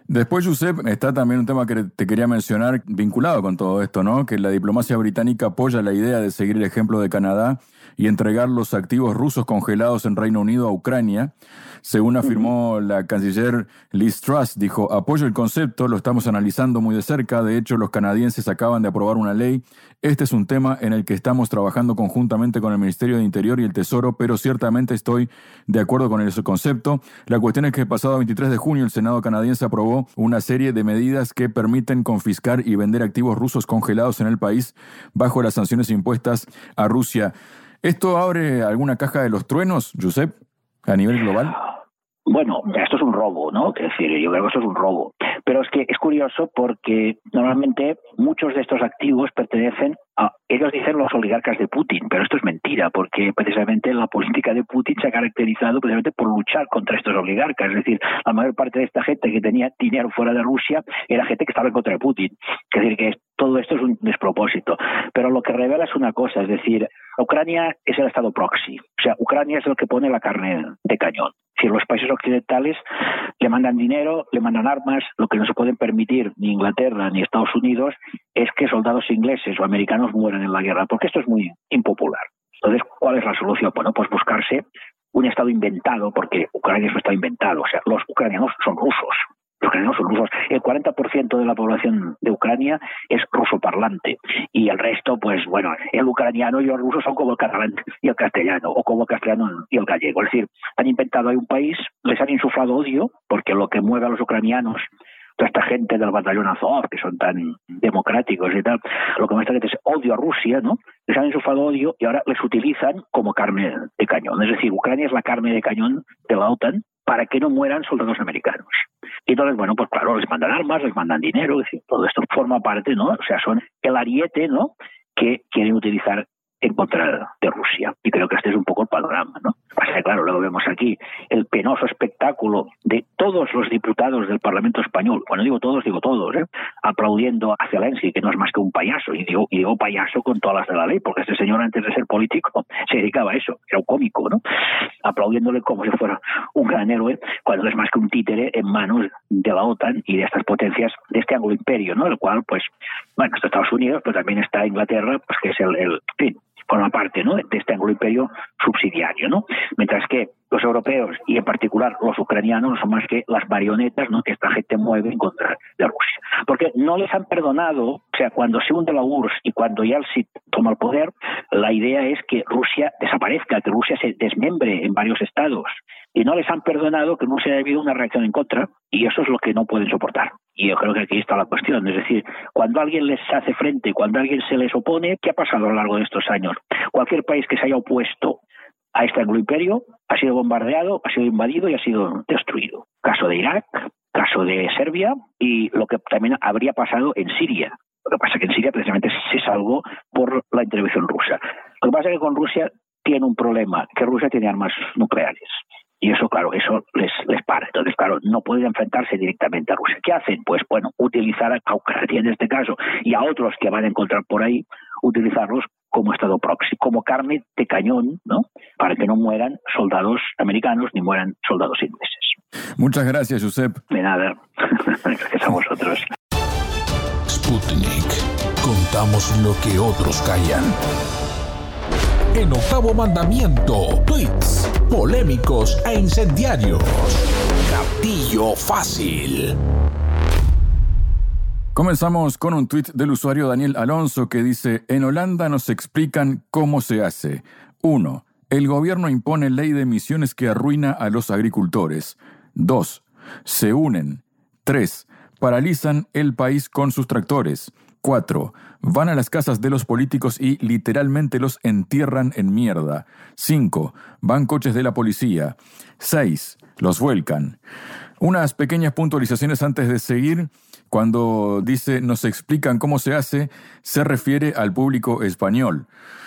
B: Después, Josep, está también un tema que te quería mencionar vinculado con todo esto, ¿no? Que la diplomacia británica apoya la idea de seguir el ejemplo de Canadá y entregar los activos rusos congelados en Reino Unido a Ucrania. Según afirmó uh-huh. la canciller Liz Truss, dijo, apoyo el concepto, lo estamos analizando muy de cerca, de hecho los canadienses acaban de aprobar una ley. Este es un tema en el que estamos trabajando conjuntamente con el Ministerio de Interior y el Tesoro, pero ciertamente estoy de acuerdo con ese concepto. La cuestión es que el pasado veintitrés de junio el Senado canadiense aprobó una serie de medidas que permiten confiscar y vender activos rusos congelados en el país bajo las sanciones impuestas a Rusia. ¿Esto abre alguna caja de los truenos, Josep, a nivel global?
G: Bueno, esto es un robo, ¿no? Es decir, yo creo que esto es un robo. Pero es que es curioso porque normalmente muchos de estos activos pertenecen a, ellos dicen los oligarcas de Putin, pero esto es mentira, porque precisamente la política de Putin se ha caracterizado precisamente por luchar contra estos oligarcas. Es decir, la mayor parte de esta gente que tenía dinero fuera de Rusia era gente que estaba en contra de Putin. Es decir, que todo esto es un despropósito. Pero lo que revela es una cosa, es decir, Ucrania es el estado proxy. O sea, Ucrania es el que pone la carne de cañón. Es decir, los países occidentales le mandan dinero, le mandan armas. Lo que no se pueden permitir ni Inglaterra ni Estados Unidos es que soldados ingleses o americanos mueran en la guerra, porque esto es muy impopular. Entonces, ¿cuál es la solución? Bueno, pues buscarse un estado inventado, porque Ucrania es un estado inventado. O sea, los ucranianos son rusos. Los ucranianos son rusos. El cuarenta por ciento de la población de Ucrania es ruso parlante. Y el resto, pues bueno, el ucraniano y el ruso son como el catalán y el castellano, o como el castellano y el gallego. Es decir, han inventado ahí un país, les han insuflado odio, porque lo que mueve a los ucranianos, toda esta gente del batallón Azov, que son tan democráticos y tal, lo que muestra es odio a Rusia, ¿no? Les han insuflado odio y ahora les utilizan como carne de cañón. Es decir, Ucrania es la carne de cañón de la OTAN para que no mueran soldados americanos. Y entonces, bueno, pues claro, les mandan armas, les mandan dinero, es decir, todo esto forma parte, ¿no? O sea, son el ariete, ¿no?, que quieren utilizar en contra de Rusia. Y creo que este es un poco el panorama, ¿no? Pasa que, claro, luego vemos aquí el penoso espectáculo de todos los diputados del Parlamento español, bueno, digo todos, digo todos, ¿eh?, aplaudiendo a Zelensky, que no es más que un payaso, y digo, y digo payaso con todas las de la ley, porque este señor antes de ser político se dedicaba a eso, era un cómico, ¿no?, aplaudiéndole como si fuera un gran héroe, cuando no es más que un títere en manos de la OTAN y de estas potencias, de este anglo imperio, ¿no?, el cual, pues, bueno, está Estados Unidos, pero también está Inglaterra, pues que es el, el en fin, forma parte, ¿no?, de este anglo imperio subsidiario, ¿no? Mientras que los europeos y en particular los ucranianos no son más que las marionetas, ¿no?, que esta gente mueve en contra de Rusia. Porque no les han perdonado, o sea, cuando se hunde la U R S S y cuando Yeltsin toma el poder, la idea es que Rusia desaparezca, que Rusia se desmembre en varios estados. Y no les han perdonado que no se haya habido una reacción en contra, y eso es lo que no pueden soportar. Y yo creo que aquí está la cuestión, es decir, cuando alguien les hace frente, cuando alguien se les opone, ¿qué ha pasado a lo largo de estos años? Cualquier país que se haya opuesto a este anglo imperio ha sido bombardeado, ha sido invadido y ha sido destruido. Caso de Irak, caso de Serbia y lo que también habría pasado en Siria. Lo que pasa es que en Siria precisamente se salvó por la intervención rusa. Lo que pasa es que con Rusia tiene un problema, que Rusia tiene armas nucleares. Y eso, claro, eso les, les para. Entonces, claro, no pueden enfrentarse directamente a Rusia. ¿Qué hacen? Pues, bueno, utilizar a Ucrania en este caso y a otros que van a encontrar por ahí, utilizarlos como estado proxy, como carne de cañón, ¿no?, para que no mueran soldados americanos ni mueran soldados ingleses.
B: Muchas gracias, Josep.
G: De nada. Gracias a vosotros.
A: Sputnik. Contamos lo que otros callan.
H: El octavo mandamiento. Tweets polémicos e incendiarios. Gatillo fácil.
B: Comenzamos con un tuit del usuario Daniel Alonso que dice: en Holanda nos explican cómo se hace. uno. El gobierno impone ley de emisiones que arruina a los agricultores. dos. Se unen. tres. Paralizan el país con sus tractores. cuatro. Van a las casas de los políticos y literalmente los entierran en mierda. cinco. Van coches de la policía. seis. Los vuelcan. Unas pequeñas puntualizaciones antes de seguir. Cuando dice nos explican cómo se hace, se refiere al público español.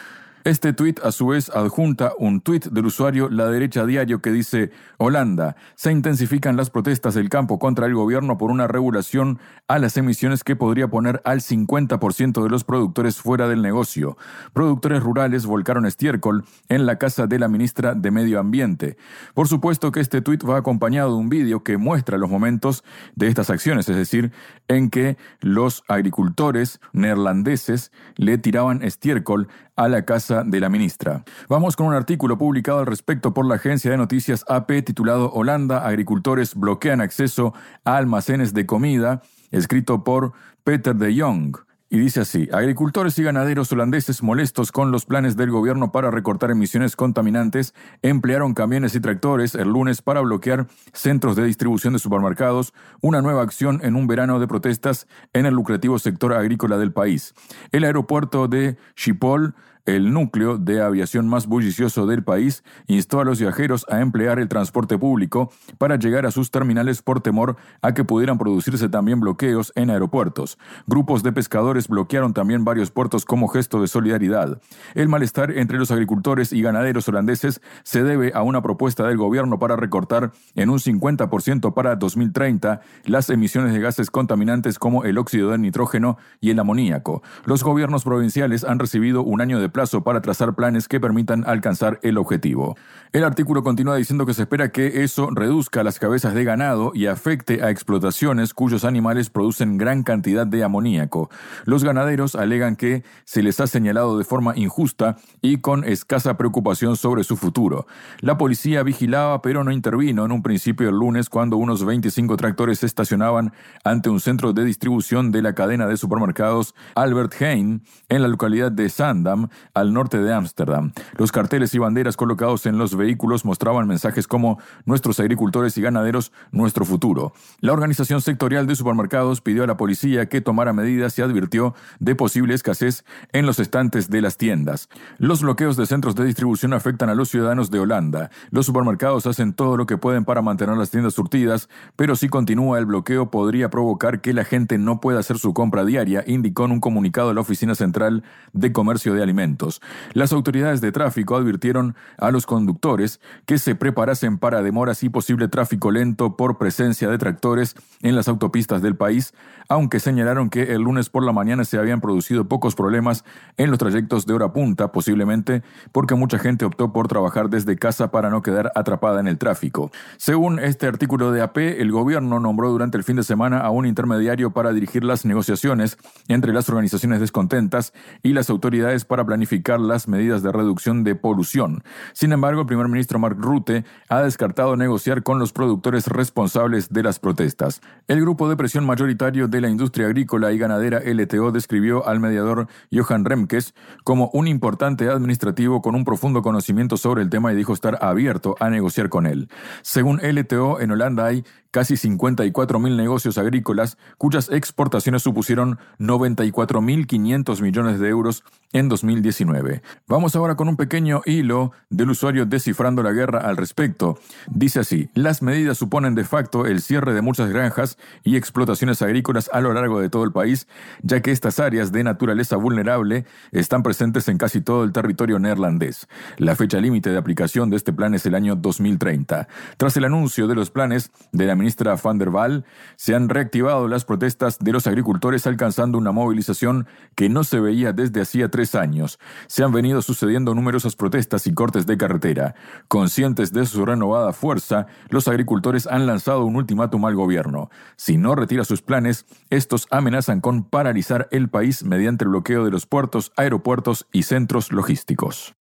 B: Este tuit a su vez adjunta un tuit del usuario La Derecha Diario que dice: Holanda, se intensifican las protestas del campo contra el gobierno por una regulación a las emisiones que podría poner al cincuenta por ciento de los productores fuera del negocio. Productores rurales volcaron estiércol en la casa de la ministra de Medio Ambiente. Por supuesto que este tuit va acompañado de un vídeo que muestra los momentos de estas acciones, es decir, en que los agricultores neerlandeses le tiraban estiércol a la casa de la ministra. Vamos con un artículo publicado al respecto por la agencia de noticias A P titulado Holanda, agricultores bloquean acceso a almacenes de comida, escrito por Peter de Jong. Y dice así: agricultores y ganaderos holandeses molestos con los planes del gobierno para recortar emisiones contaminantes emplearon camiones y tractores el lunes para bloquear centros de distribución de supermercados, una nueva acción en un verano de protestas en el lucrativo sector agrícola del país. El aeropuerto de Schiphol, el núcleo de aviación más bullicioso del país, instó a los viajeros a emplear el transporte público para llegar a sus terminales por temor a que pudieran producirse también bloqueos en aeropuertos. Grupos de pescadores bloquearon también varios puertos como gesto de solidaridad. El malestar entre los agricultores y ganaderos holandeses se debe a una propuesta del gobierno para recortar en un cincuenta por ciento para dos mil treinta las emisiones de gases contaminantes como el óxido de nitrógeno y el amoníaco. Los gobiernos provinciales han recibido un año de plazo para trazar planes que permitan alcanzar el objetivo. El artículo continúa diciendo que se espera que eso reduzca las cabezas de ganado y afecte a explotaciones cuyos animales producen gran cantidad de amoníaco. Los ganaderos alegan que se les ha señalado de forma injusta y con escasa preocupación sobre su futuro. La policía vigilaba pero no intervino en un principio el lunes cuando unos veinticinco tractores se estacionaban ante un centro de distribución de la cadena de supermercados Albert Heijn en la localidad de Zaandam, al norte de Ámsterdam. Los carteles y banderas colocados en los vehículos mostraban mensajes como «Nuestros agricultores y ganaderos, nuestro futuro». La organización sectorial de supermercados pidió a la policía que tomara medidas y advirtió de posible escasez en los estantes de las tiendas. Los bloqueos de centros de distribución afectan a los ciudadanos de Holanda. Los supermercados hacen todo lo que pueden para mantener las tiendas surtidas, pero si continúa el bloqueo podría provocar que la gente no pueda hacer su compra diaria, indicó en un comunicado de la Oficina Central de Comercio de Alimentos. Las autoridades de tráfico advirtieron a los conductores que se preparasen para demoras y posible tráfico lento por presencia de tractores en las autopistas del país, aunque señalaron que el lunes por la mañana se habían producido pocos problemas en los trayectos de hora punta, posiblemente porque mucha gente optó por trabajar desde casa para no quedar atrapada en el tráfico. Según este artículo de A P, el gobierno nombró durante el fin de semana a un intermediario para dirigir las negociaciones entre las organizaciones descontentas y las autoridades para planificar las medidas de reducción de polución. Sin embargo, el primer ministro Mark Rutte ha descartado negociar con los productores responsables de las protestas. El grupo de presión mayoritario de la industria agrícola y ganadera L T O describió al mediador Johan Remkes como un importante administrativo con un profundo conocimiento sobre el tema y dijo estar abierto a negociar con él. Según L T O, en Holanda hay casi cincuenta y cuatro mil negocios agrícolas cuyas exportaciones supusieron noventa y cuatro mil quinientos millones de euros en dos mil diecinueve. Vamos ahora con un pequeño hilo del usuario Descifrando la Guerra al respecto. Dice así: las medidas suponen de facto el cierre de muchas granjas y explotaciones agrícolas a lo largo de todo el país, ya que estas áreas de naturaleza vulnerable están presentes en casi todo el territorio neerlandés. La fecha límite de aplicación de este plan es el año dos mil treinta. Tras el anuncio de los planes de la ministra Van der Waal, se han reactivado las protestas de los agricultores alcanzando una movilización que no se veía desde hacía tres años. Se han venido sucediendo numerosas protestas y cortes de carretera. Conscientes de su renovada fuerza, los agricultores han lanzado un ultimátum al gobierno. Si no retira sus planes, estos amenazan con paralizar el país mediante el bloqueo de los puertos, aeropuertos y centros logísticos.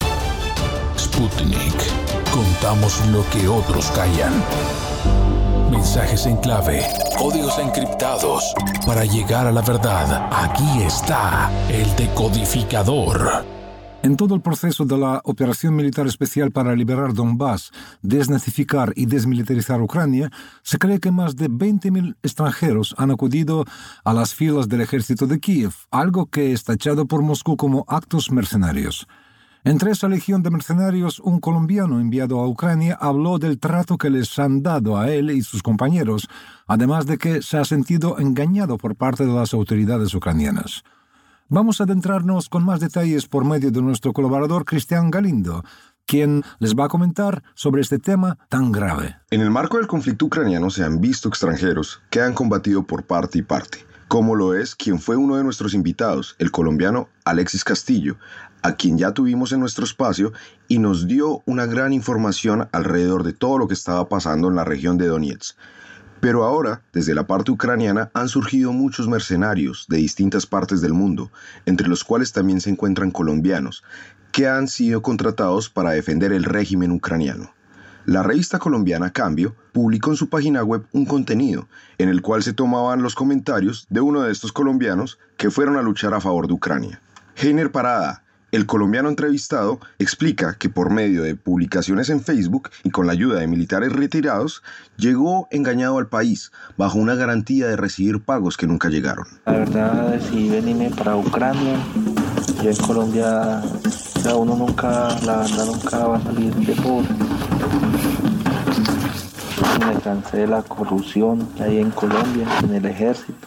H: Sputnik. Contamos lo que otros callan. Mensajes en clave, códigos encriptados. Para llegar a la verdad, aquí está el decodificador.
C: En todo el proceso de la operación militar especial para liberar Donbass, desnazificar y desmilitarizar Ucrania, se cree que más de veinte mil extranjeros han acudido a las filas del ejército de Kiev, algo que es tachado por Moscú como actos mercenarios. Entre esa legión de mercenarios, un colombiano enviado a Ucrania habló del trato que les han dado a él y sus compañeros, además de que se ha sentido engañado por parte de las autoridades ucranianas. Vamos a adentrarnos con más detalles por medio de nuestro colaborador Cristian Galindo, quien les va a comentar sobre este tema tan grave.
I: En el marco del conflicto ucraniano se han visto extranjeros que han combatido por parte y parte, como lo es quien fue uno de nuestros invitados, el colombiano Alexis Castillo, a quien ya tuvimos en nuestro espacio y nos dio una gran información alrededor de todo lo que estaba pasando en la región de Donetsk. Pero ahora, desde la parte ucraniana, han surgido muchos mercenarios de distintas partes del mundo, entre los cuales también se encuentran colombianos, que han sido contratados para defender el régimen ucraniano. La revista colombiana Cambio publicó en su página web un contenido en el cual se tomaban los comentarios de uno de estos colombianos que fueron a luchar a favor de Ucrania. Heiner Parada, el colombiano entrevistado, explica que por medio de publicaciones en Facebook y con la ayuda de militares retirados, llegó engañado al país bajo una garantía de recibir pagos que nunca llegaron.
J: La verdad decidí venirme para Ucrania. Yo en Colombia, o sea, uno nunca, la verdad nunca va a salir de pobre. Me cansé de la corrupción que hay en Colombia, en el ejército.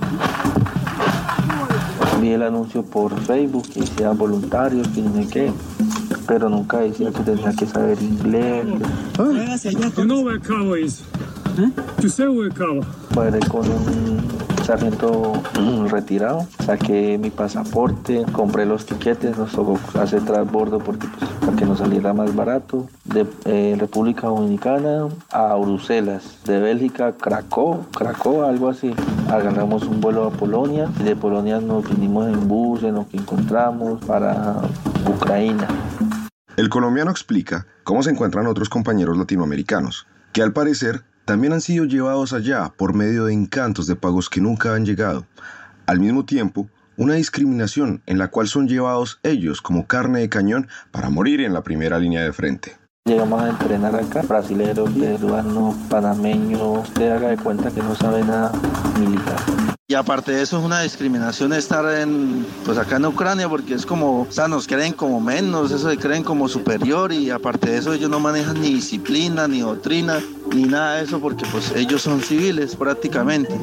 J: Vi el anuncio por Facebook que decía voluntarios, que no sé qué, pero nunca decía que tenía que saber inglés.
K: You know where Cabo is? ¿Eh? You say where Cabo?
J: Paré con un sargento retirado, saqué mi pasaporte, compré los tiquetes, nos tocó hacer transbordo porque, pues, para que nos saliera más barato, de eh, República Dominicana a Bruselas, de Bélgica a Cracó, Cracó, algo así. Agarramos un vuelo a Polonia y de Polonia nos vinimos en bus, en lo que encontramos, para Ucrania.
I: El colombiano explica cómo se encuentran otros compañeros latinoamericanos, que al parecer también han sido llevados allá por medio de encantos de pagos que nunca han llegado. Al mismo tiempo, una discriminación en la cual son llevados ellos como carne de cañón para morir en la primera línea de frente.
J: Llegamos a entrenar acá, brasileros, peruanos, panameños, usted haga de cuenta que no sabe nada militar.
L: Y aparte de eso es una discriminación estar en, pues acá en Ucrania, porque es como, o sea, nos creen como menos, eso se creen como superior, y aparte de eso ellos no manejan ni disciplina, ni doctrina, ni nada de eso, porque pues ellos son civiles prácticamente.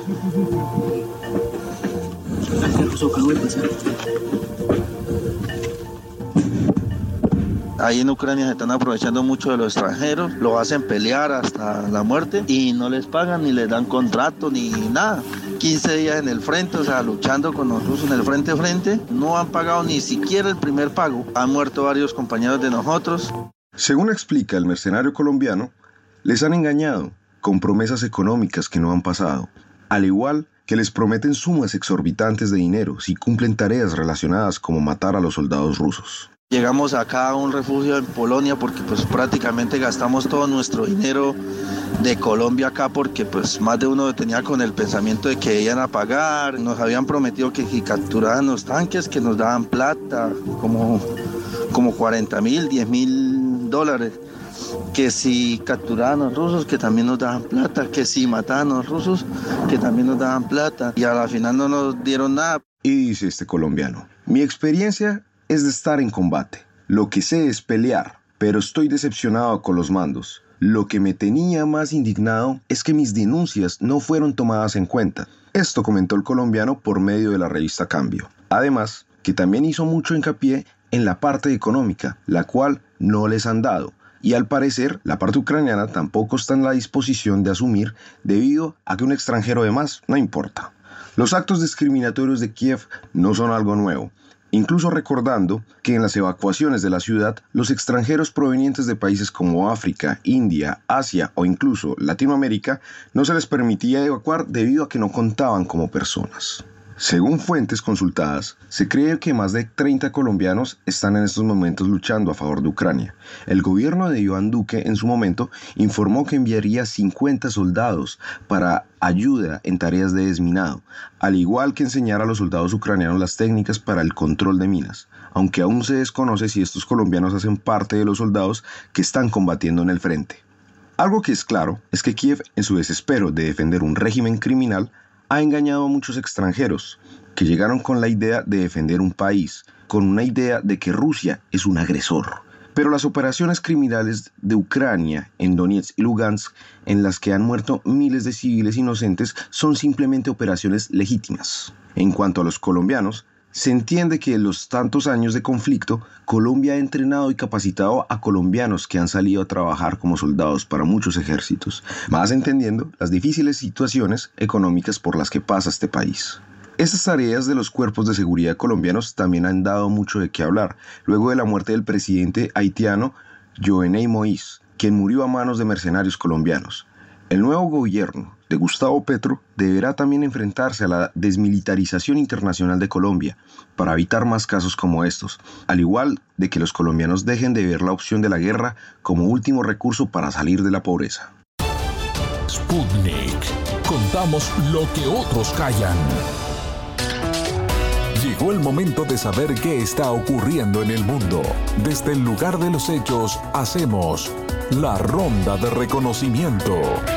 L: Ahí en Ucrania se están aprovechando mucho de los extranjeros, lo hacen pelear hasta la muerte y no les pagan, ni les dan contrato, ni nada. quince días en el frente, o sea, luchando con los rusos en el frente a frente, no han pagado ni siquiera el primer pago. Han muerto varios compañeros de nosotros.
I: Según explica el mercenario colombiano, les han engañado con promesas económicas que no han pasado, al igual que les prometen sumas exorbitantes de dinero si cumplen tareas relacionadas como matar a los soldados rusos.
L: Llegamos acá a un refugio en Polonia porque pues prácticamente gastamos todo nuestro dinero de Colombia acá, porque pues más de uno tenía con el pensamiento de que iban a pagar. Nos habían prometido que si capturaban los tanques que nos daban plata, como, como cuarenta mil, diez mil dólares. Que si capturaban a los rusos, que también nos daban plata. Que si mataban a los rusos, que también nos daban plata. Y a la final no nos dieron nada.
I: Y dice este colombiano: mi experiencia es de estar en combate. Lo que sé es pelear, pero estoy decepcionado con los mandos. Lo que me tenía más indignado es que mis denuncias no fueron tomadas en cuenta. Esto comentó el colombiano por medio de la revista Cambio. Además, que también hizo mucho hincapié en la parte económica, la cual no les han dado. Y al parecer, la parte ucraniana tampoco está en la disposición de asumir, debido a que un extranjero de más no importa. Los actos discriminatorios de Kiev no son algo nuevo. Incluso recordando que en las evacuaciones de la ciudad, los extranjeros provenientes de países como África, India, Asia o incluso Latinoamérica no se les permitía evacuar debido a que no contaban como personas. Según fuentes consultadas, se cree que más de treinta colombianos están en estos momentos luchando a favor de Ucrania. El gobierno de Iván Duque en su momento informó que enviaría cincuenta soldados para ayuda en tareas de desminado, al igual que enseñar a los soldados ucranianos las técnicas para el control de minas, aunque aún se desconoce si estos colombianos hacen parte de los soldados que están combatiendo en el frente. Algo que es claro es que Kiev, en su desespero de defender un régimen criminal, ha engañado a muchos extranjeros que llegaron con la idea de defender un país, con una idea de que Rusia es un agresor. Pero las operaciones criminales de Ucrania en Donetsk y Lugansk, en las que han muerto miles de civiles inocentes, son simplemente operaciones legítimas. En cuanto a los colombianos, Se entiende que en los tantos años de conflicto, Colombia ha entrenado y capacitado a colombianos que han salido a trabajar como soldados para muchos ejércitos, más entendiendo las difíciles situaciones económicas por las que pasa este país. Estas tareas de los cuerpos de seguridad colombianos también han dado mucho de qué hablar, luego de la muerte del presidente haitiano Jovenel Moïse, quien murió a manos de mercenarios colombianos. El nuevo gobierno de Gustavo Petro deberá también enfrentarse a la desmilitarización internacional de Colombia para evitar más casos como estos, al igual de que los colombianos dejen de ver la opción de la guerra como último recurso para salir de la pobreza.
H: Sputnik. Contamos lo que otros callan.
A: Llegó el momento de saber qué está ocurriendo en el mundo. Desde el lugar de los hechos, hacemos la ronda de reconocimiento.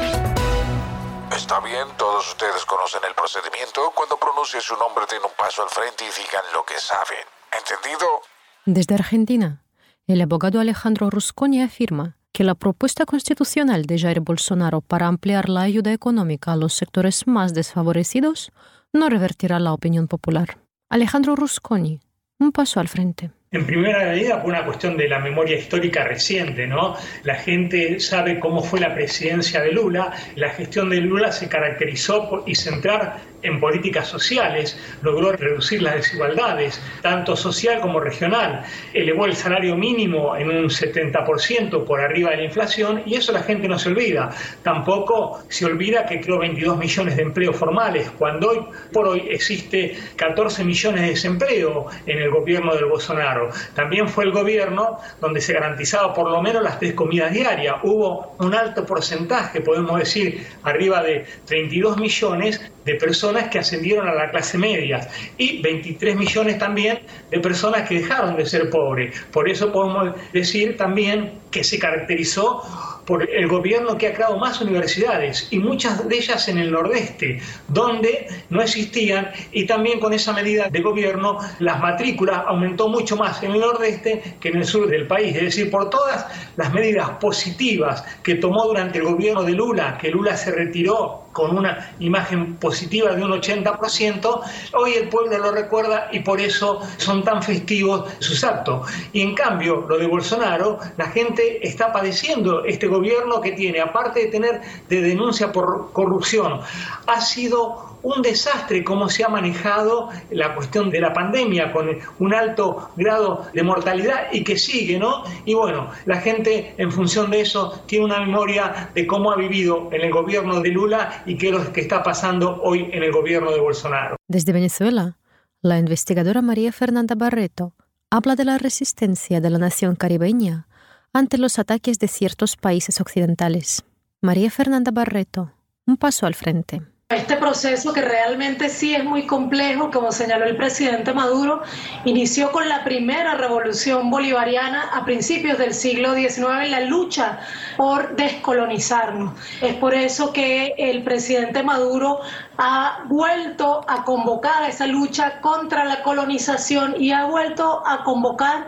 M: Está bien, todos ustedes conocen el procedimiento. Cuando pronuncie su nombre, den un paso al frente y digan lo que saben. ¿Entendido?
N: Desde Argentina, el abogado Alejandro Rusconi afirma que la propuesta constitucional de Jair Bolsonaro para ampliar la ayuda económica a los sectores más desfavorecidos no revertirá la opinión popular. Alejandro Rusconi, un paso al frente.
O: En primera medida, por una cuestión de la memoria histórica reciente, ¿no? La gente sabe cómo fue la presidencia de Lula. La gestión de Lula se caracterizó por y centrar en políticas sociales, logró reducir las desigualdades, tanto social como regional, elevó el salario mínimo en un setenta por ciento por arriba de la inflación, y eso la gente no se olvida. Tampoco se olvida que creó veintidós millones de empleos formales, cuando hoy por hoy existe catorce millones de desempleo en el gobierno del Bolsonaro. También fue el gobierno donde se garantizaba por lo menos las tres comidas diarias. Hubo un alto porcentaje, podemos decir, arriba de treinta y dos millones de personas que ascendieron a la clase media y veintitrés millones también de personas que dejaron de ser pobres. Por eso podemos decir también que se caracterizó por el gobierno que ha creado más universidades, y muchas de ellas en el nordeste, donde no existían, y también con esa medida de gobierno las matrículas aumentó mucho más en el nordeste que en el sur del país. Es decir, por todas las medidas positivas que tomó durante el gobierno de Lula, que Lula se retiró con una imagen positiva de un ochenta por ciento, hoy el pueblo lo recuerda y por eso son tan festivos sus actos. Y en cambio, lo de Bolsonaro, la gente está padeciendo este gobierno que tiene, aparte de tener de denuncia por corrupción, ha sido un desastre cómo se ha manejado la cuestión de la pandemia, con un alto grado de mortalidad y que sigue, ¿no? Y bueno, la gente en función de eso tiene una memoria de cómo ha vivido en el gobierno de Lula y qué es lo que está pasando hoy en el gobierno de Bolsonaro.
N: Desde Venezuela, la investigadora María Fernanda Barreto habla de la resistencia de la nación caribeña ante los ataques de ciertos países occidentales. María Fernanda Barreto, un paso al frente.
P: Este proceso, que realmente sí es muy complejo, como señaló el presidente Maduro, inició con la primera revolución bolivariana a principios del siglo diecinueve en la lucha por descolonizarnos. Es por eso que el presidente Maduro ha vuelto a convocar a esa lucha contra la colonización y ha vuelto a convocar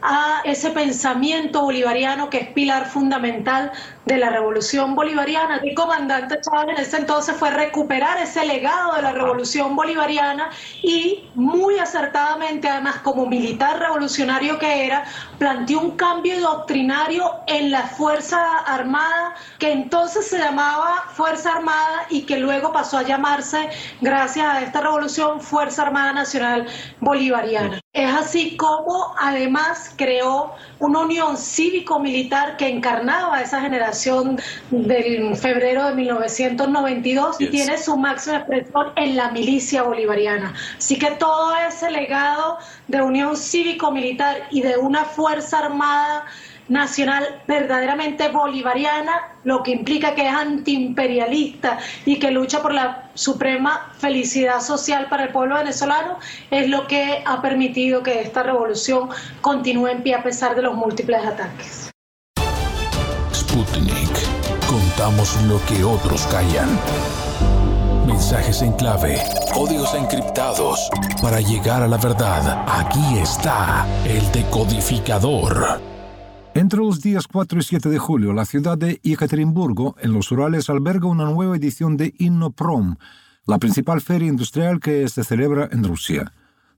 P: a ese pensamiento bolivariano que es pilar fundamental de la revolución bolivariana. El comandante Chávez en ese entonces fue recuperar ese legado de la revolución bolivariana y muy acertadamente, además como militar revolucionario que era, planteó un cambio doctrinario en la Fuerza Armada, que entonces se llamaba Fuerza Armada y que luego pasó a llamarse, gracias a esta revolución, Fuerza Armada Nacional Bolivariana. Es así como además creó una unión cívico-militar que encarnaba esa generación del febrero de mil novecientos noventa y dos, yes, y tiene su máxima expresión en la milicia bolivariana. Así que todo ese legado de unión cívico-militar y de una Fuerza Armada Nacional verdaderamente bolivariana, lo que implica que es antiimperialista y que lucha por la suprema felicidad social para el pueblo venezolano, es lo que ha permitido que esta revolución continúe en pie a pesar de los múltiples ataques.
H: Sputnik. Contamos lo que otros callan. Mensajes en clave, códigos encriptados. Para llegar a la verdad, aquí está el decodificador.
C: Entre los días cuatro y siete de julio, la ciudad de Ekaterimburgo, en los Urales, alberga una nueva edición de InnoProm, la principal feria industrial que se celebra en Rusia.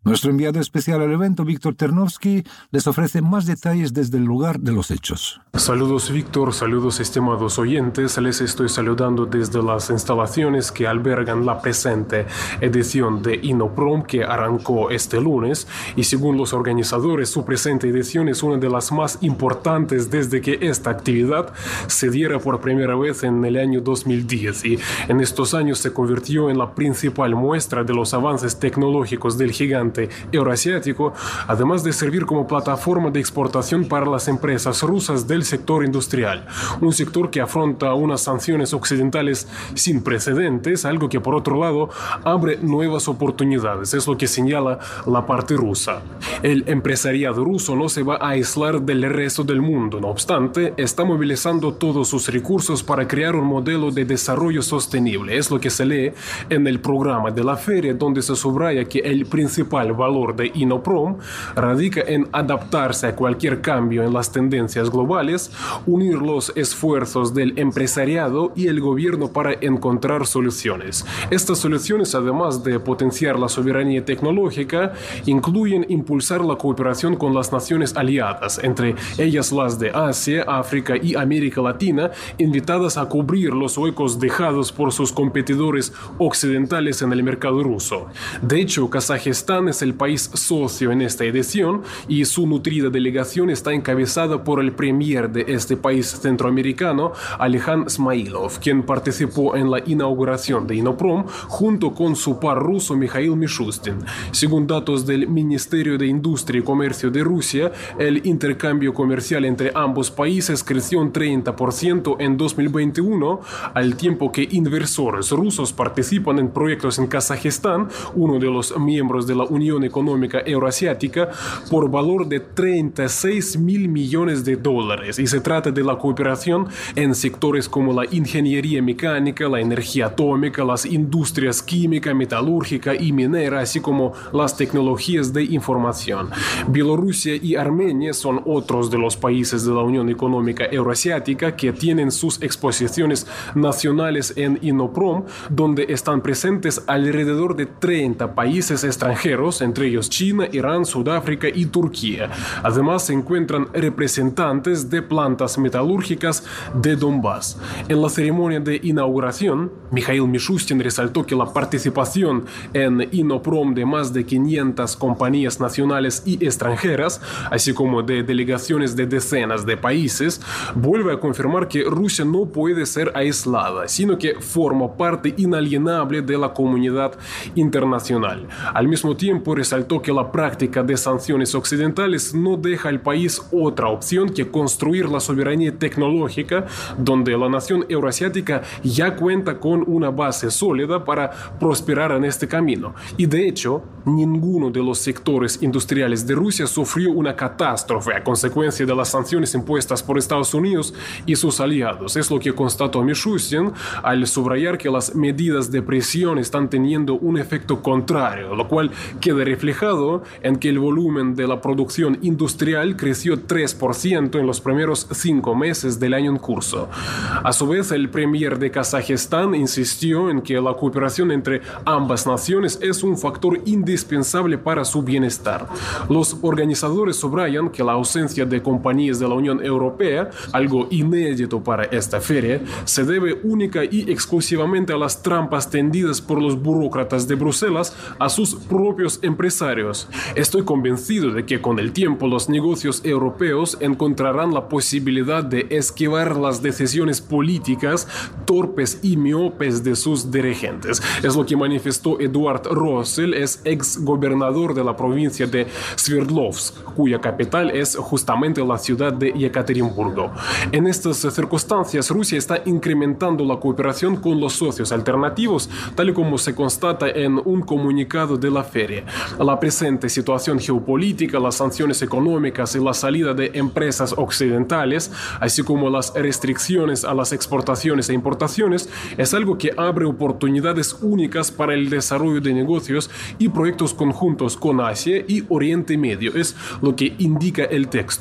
C: Nuestro enviado especial al evento, Víctor Ternovsky, les ofrece más detalles desde el lugar de los hechos.
Q: Saludos, Víctor. Saludos, estimados oyentes. Les estoy saludando desde las instalaciones que albergan la presente edición de Inoprom que arrancó este lunes. Y según los organizadores, su presente edición es una de las más importantes desde que esta actividad se diera por primera vez en el año dos mil diez. Y en estos años se convirtió en la principal muestra de los avances tecnológicos del gigante euroasiático, además de servir como plataforma de exportación para las empresas rusas del sector industrial, un sector que afronta unas sanciones occidentales sin precedentes, algo que por otro lado abre nuevas oportunidades, es lo que señala la parte rusa. El empresariado ruso no se va a aislar del resto del mundo, no obstante, está movilizando todos sus recursos para crear un modelo de desarrollo sostenible, es lo que se lee en el programa de la feria, donde se subraya que el principal El valor de Inoprom radica en adaptarse a cualquier cambio en las tendencias globales, unir los esfuerzos del empresariado y el gobierno para encontrar soluciones. Estas soluciones, además de potenciar la soberanía tecnológica, incluyen impulsar la cooperación con las naciones aliadas, entre ellas las de Asia, África y América Latina, invitadas a cubrir los huecos dejados por sus competidores occidentales en el mercado ruso. De hecho, Kazajistán es el país socio en esta edición y su nutrida delegación está encabezada por el premier de este país centroamericano, Alijan Smailov, quien participó en la inauguración de Inoprom junto con su par ruso Mikhail Mishustin. Según datos del Ministerio de Industria y Comercio de Rusia, el intercambio comercial entre ambos países creció un treinta por ciento en dos mil veintiuno, al tiempo que inversores rusos participan en proyectos en Kazajistán, uno de los miembros de la Unión Económica Euroasiática, por valor de treinta y seis mil millones de dólares, y se trata de la cooperación en sectores como la ingeniería mecánica, la energía atómica, las industrias química, metalúrgica y minera, así como las tecnologías de información. Bielorrusia y Armenia son otros de los países de la Unión Económica Euroasiática que tienen sus exposiciones nacionales en Inoprom, donde están presentes alrededor de treinta países extranjeros, entre ellos China, Irán, Sudáfrica y Turquía. Además se encuentran representantes de plantas metalúrgicas de Donbass. En la ceremonia de inauguración, Mikhail Mishustin resaltó que la participación en Inoprom de más de quinientas compañías nacionales y extranjeras, así como de delegaciones de decenas de países, vuelve a confirmar que Rusia no puede ser aislada, sino que forma parte inalienable de la comunidad internacional. Al mismo tiempo, resaltó que la práctica de sanciones occidentales no deja al país otra opción que construir la soberanía tecnológica, donde la nación euroasiática ya cuenta con una base sólida para prosperar en este camino. Y de hecho, ninguno de los sectores industriales de Rusia sufrió una catástrofe a consecuencia de las sanciones impuestas por Estados Unidos y sus aliados. Es lo que constató Mishustin al subrayar que las medidas de presión están teniendo un efecto contrario, lo cual queda reflejado en que el volumen de la producción industrial creció tres por ciento en los primeros cinco meses del año en curso. A su vez, el premier de Kazajistán insistió en que la cooperación entre ambas naciones es un factor indispensable para su bienestar. Los organizadores subrayan que la ausencia de compañías de la Unión Europea, algo inédito para esta feria, se debe única y exclusivamente a las trampas tendidas por los burócratas de Bruselas a sus propios empresarios. Estoy convencido de que con el tiempo los negocios europeos encontrarán la posibilidad de esquivar las decisiones políticas torpes y miopes de sus dirigentes. Es lo que manifestó Eduard Rossel, es ex gobernador de la provincia de Sverdlovsk, cuya capital es justamente la ciudad de Yekaterinburgo. En estas circunstancias, Rusia está incrementando la cooperación con los socios alternativos, tal y como se constata en un comunicado de la feria. La presente situación geopolítica, las sanciones económicas y la salida de empresas occidentales, así como las restricciones a las exportaciones e importaciones, es algo que abre oportunidades únicas para el desarrollo de negocios y proyectos conjuntos con Asia y Oriente Medio, es lo que indica el texto.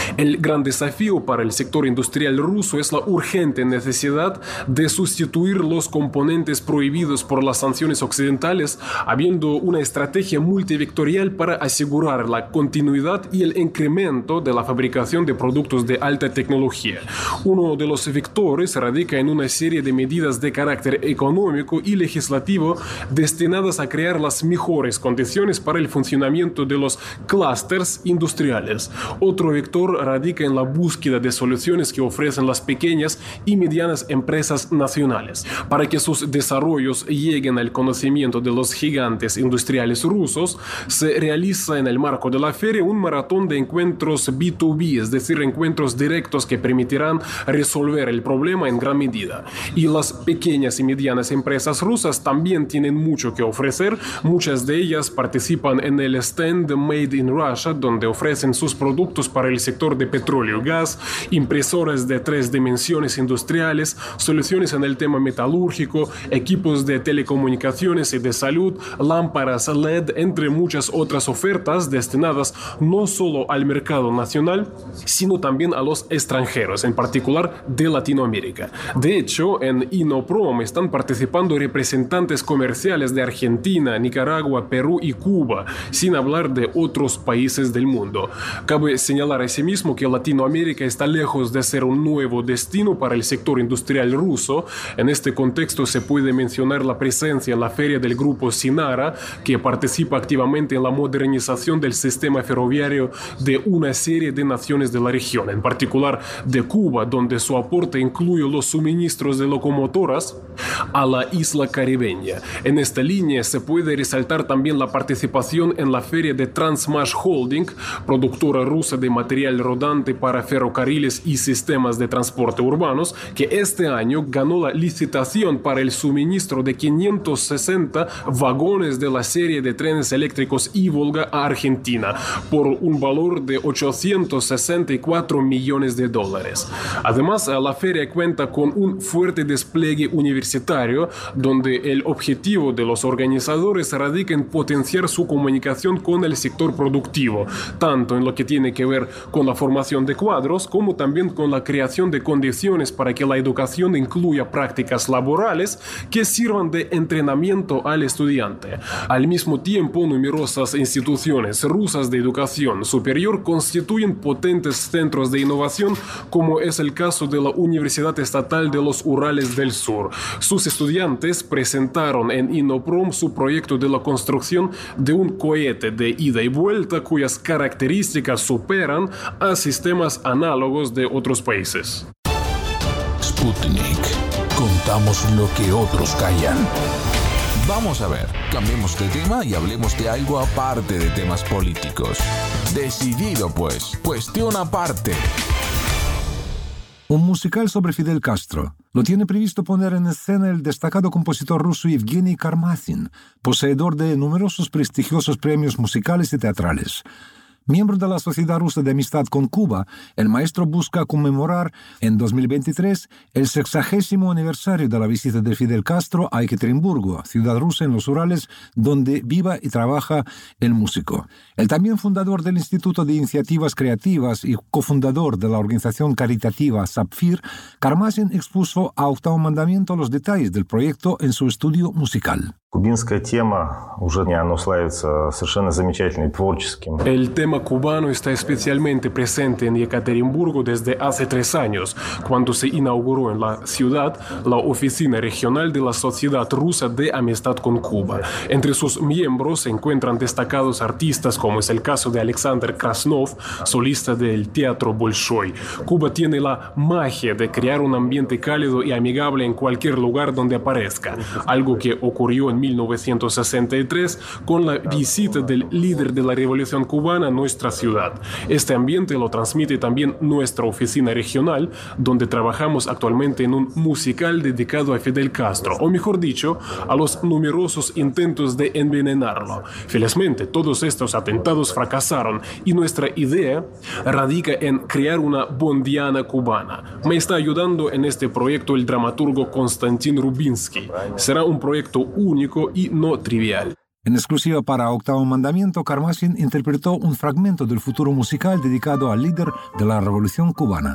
Q: El gran desafío para el sector industrial ruso es la urgente necesidad de sustituir los componentes prohibidos por las sanciones occidentales, habiendo una estrategia multivectorial para asegurar la continuidad y el incremento de la fabricación de productos de alta tecnología. Uno de los vectores radica en una serie de medidas de carácter económico y legislativo destinadas a crear las mejores condiciones para el funcionamiento de los clústeres industriales. Otro vector radica en la búsqueda de soluciones que ofrecen las pequeñas y medianas empresas nacionales. Para que sus desarrollos lleguen al conocimiento de los gigantes industriales rusos, se realiza en el marco de la feria un maratón de encuentros B dos B, es decir, encuentros directos que permitirán resolver el problema en gran medida. Y las pequeñas y medianas empresas rusas también tienen mucho que ofrecer. Muchas de ellas participan en el stand Made in Russia, donde ofrecen sus productos para el sector de petróleo y gas, impresoras de tres dimensiones industriales, soluciones en el tema metalúrgico, equipos de telecomunicaciones y de salud, lámparas L E D, entre muchas otras ofertas destinadas no solo al mercado nacional, sino también a los extranjeros, en particular de Latinoamérica. De hecho, en Inoprom están participando representantes comerciales de Argentina, Nicaragua, Perú y Cuba, sin hablar de otros países del mundo. Cabe señalar asimismo que Latinoamérica está lejos de ser un nuevo destino para el sector industrial ruso. En este contexto se puede mencionar la presencia en la feria del grupo Sinara, que participa activamente en la modernización del sistema ferroviario de una serie de naciones de la región, en particular de Cuba, donde su aporte incluye los suministros de locomotoras a la isla caribeña. En esta línea se puede resaltar también la participación en la feria de Transmash Holding, productora rusa de material rodante para ferrocarriles y sistemas de transporte urbanos, que este año ganó la licitación para el suministro de quinientos sesenta vagones de la serie de trenes eléctricos I-Volga a Argentina por un valor de ochocientos sesenta y cuatro millones de dólares. Además, la feria cuenta con un fuerte despliegue universitario, donde el objetivo de los organizadores radica en potenciar su comunicación con el sector productivo, tanto en lo que tiene que ver con la formación de cuadros, como también con la creación de condiciones para que la educación incluya prácticas laborales que sirvan de entrenamiento al estudiante. Al mismo tiempo, numerosas instituciones rusas de educación superior constituyen potentes centros de innovación, como es el caso de la Universidad Estatal de los Urales del Sur. Sus estudiantes presentaron en Inoprom su proyecto de la construcción de un cohete de ida y vuelta cuyas características superan a sistemas análogos de otros países.
H: Sputnik. Contamos lo que otros callan.
A: Vamos a ver, cambiemos de tema y hablemos de algo aparte de temas políticos. Decidido pues, cuestión aparte.
C: Un musical sobre Fidel Castro. Lo tiene previsto poner en escena el destacado compositor ruso Evgeny Karmazin, poseedor de numerosos prestigiosos premios musicales y teatrales. Miembro de la Sociedad Rusa de Amistad con Cuba, el maestro busca conmemorar en dos mil veintitrés el sexagésimo aniversario de la visita de Fidel Castro a Ekaterimburgo, ciudad rusa en los Urales, donde viva y trabaja el músico. El también fundador del Instituto de Iniciativas Creativas y cofundador de la organización caritativa Sapphire, Karmazin expuso a Octavo Mandamiento los detalles del proyecto en su estudio musical.
R: Кубинская тема уже не оно славится совершенно замечательным творческим.
Q: El tema cubano está especialmente presente en Ekaterimburgo desde hace tres años, cuando se inauguró en la ciudad la oficina regional de la Sociedad Rusa de Amistad con Cuba. Entre sus miembros se encuentran destacados artistas como es el caso de Alexander Krasnov, solista del Teatro Bolshoi. Cuba tiene la magia de crear un ambiente cálido y amigable en cualquier lugar donde aparezca, algo que ocurrió en mil novecientos sesenta y tres con la visita del líder de la Revolución Cubana a nuestra ciudad. Este ambiente lo transmite también nuestra oficina regional, donde trabajamos actualmente en un musical dedicado a Fidel Castro, o mejor dicho, a los numerosos intentos de envenenarlo. Felizmente, todos estos atentados fracasaron y nuestra idea radica en crear una bondiana cubana. Me está ayudando en este proyecto el dramaturgo Konstantin Rubinsky. Será un proyecto único y no trivial.
C: En exclusiva para Octavo Mandamiento, Karmazin interpretó un fragmento del futuro musical dedicado al líder de la Revolución Cubana.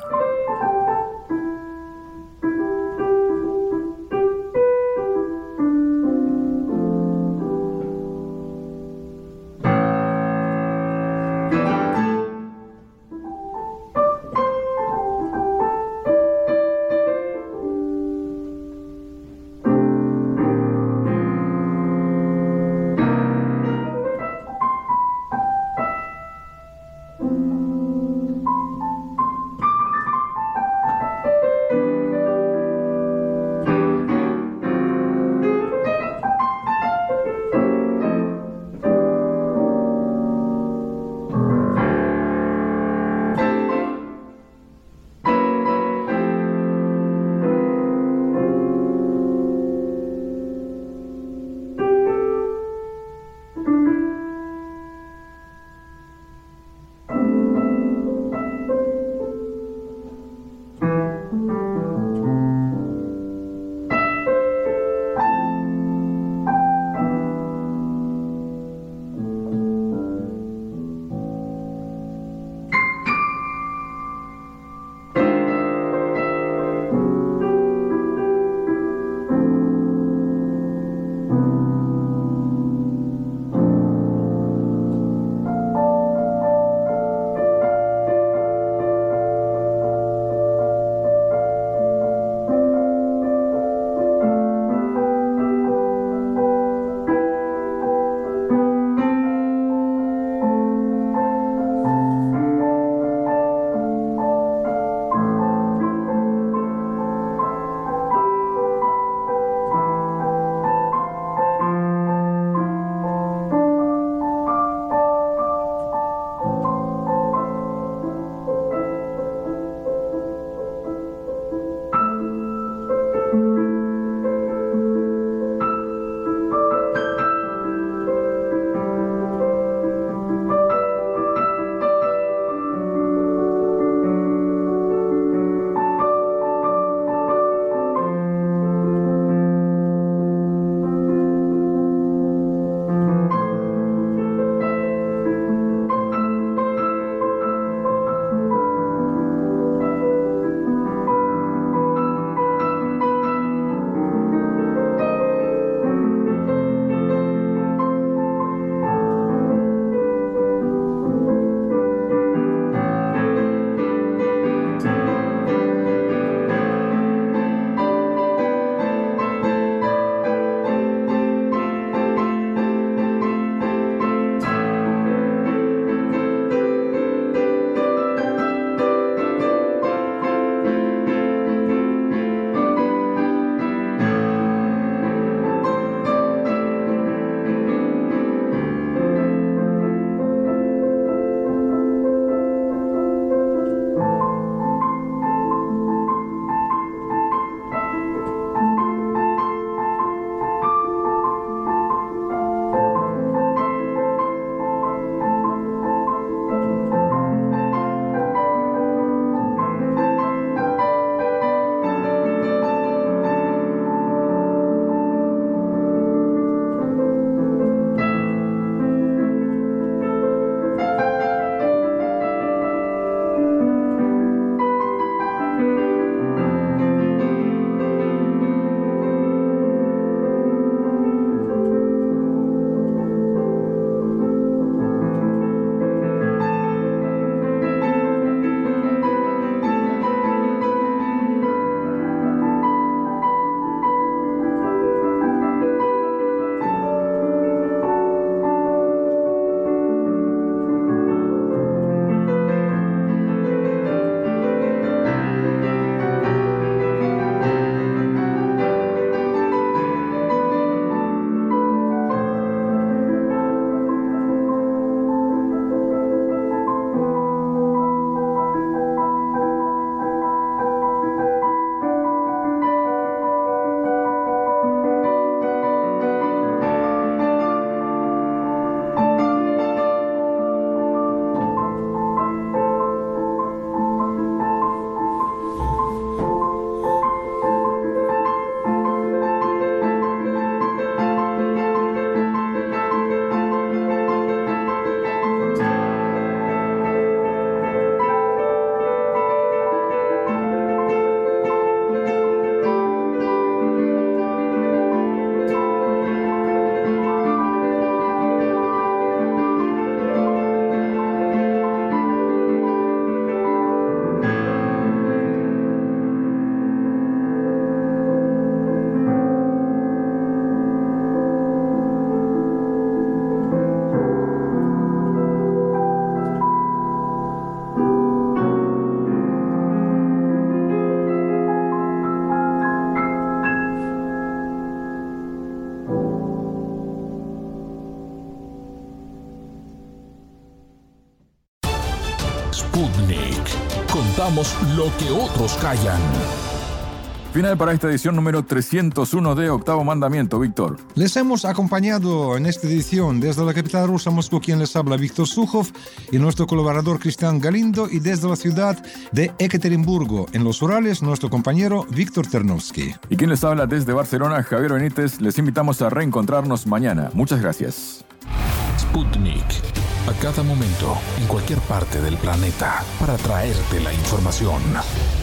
H: Sputnik. Contamos lo que otros callan.
B: Final para esta edición número trescientos uno de Octavo Mandamiento, Víctor.
C: Les hemos acompañado en esta edición desde la capital rusa, Moscú, quien les habla, Víctor Sukhov, y nuestro colaborador Cristian Galindo, y desde la ciudad de Ekaterimburgo, en los Urales, nuestro compañero Víctor Ternovsky.
B: Y quien les habla desde Barcelona, Javier Benítez. Les invitamos a reencontrarnos mañana. Muchas gracias.
H: Sputnik. A cada momento, en cualquier parte del planeta, para traerte la información.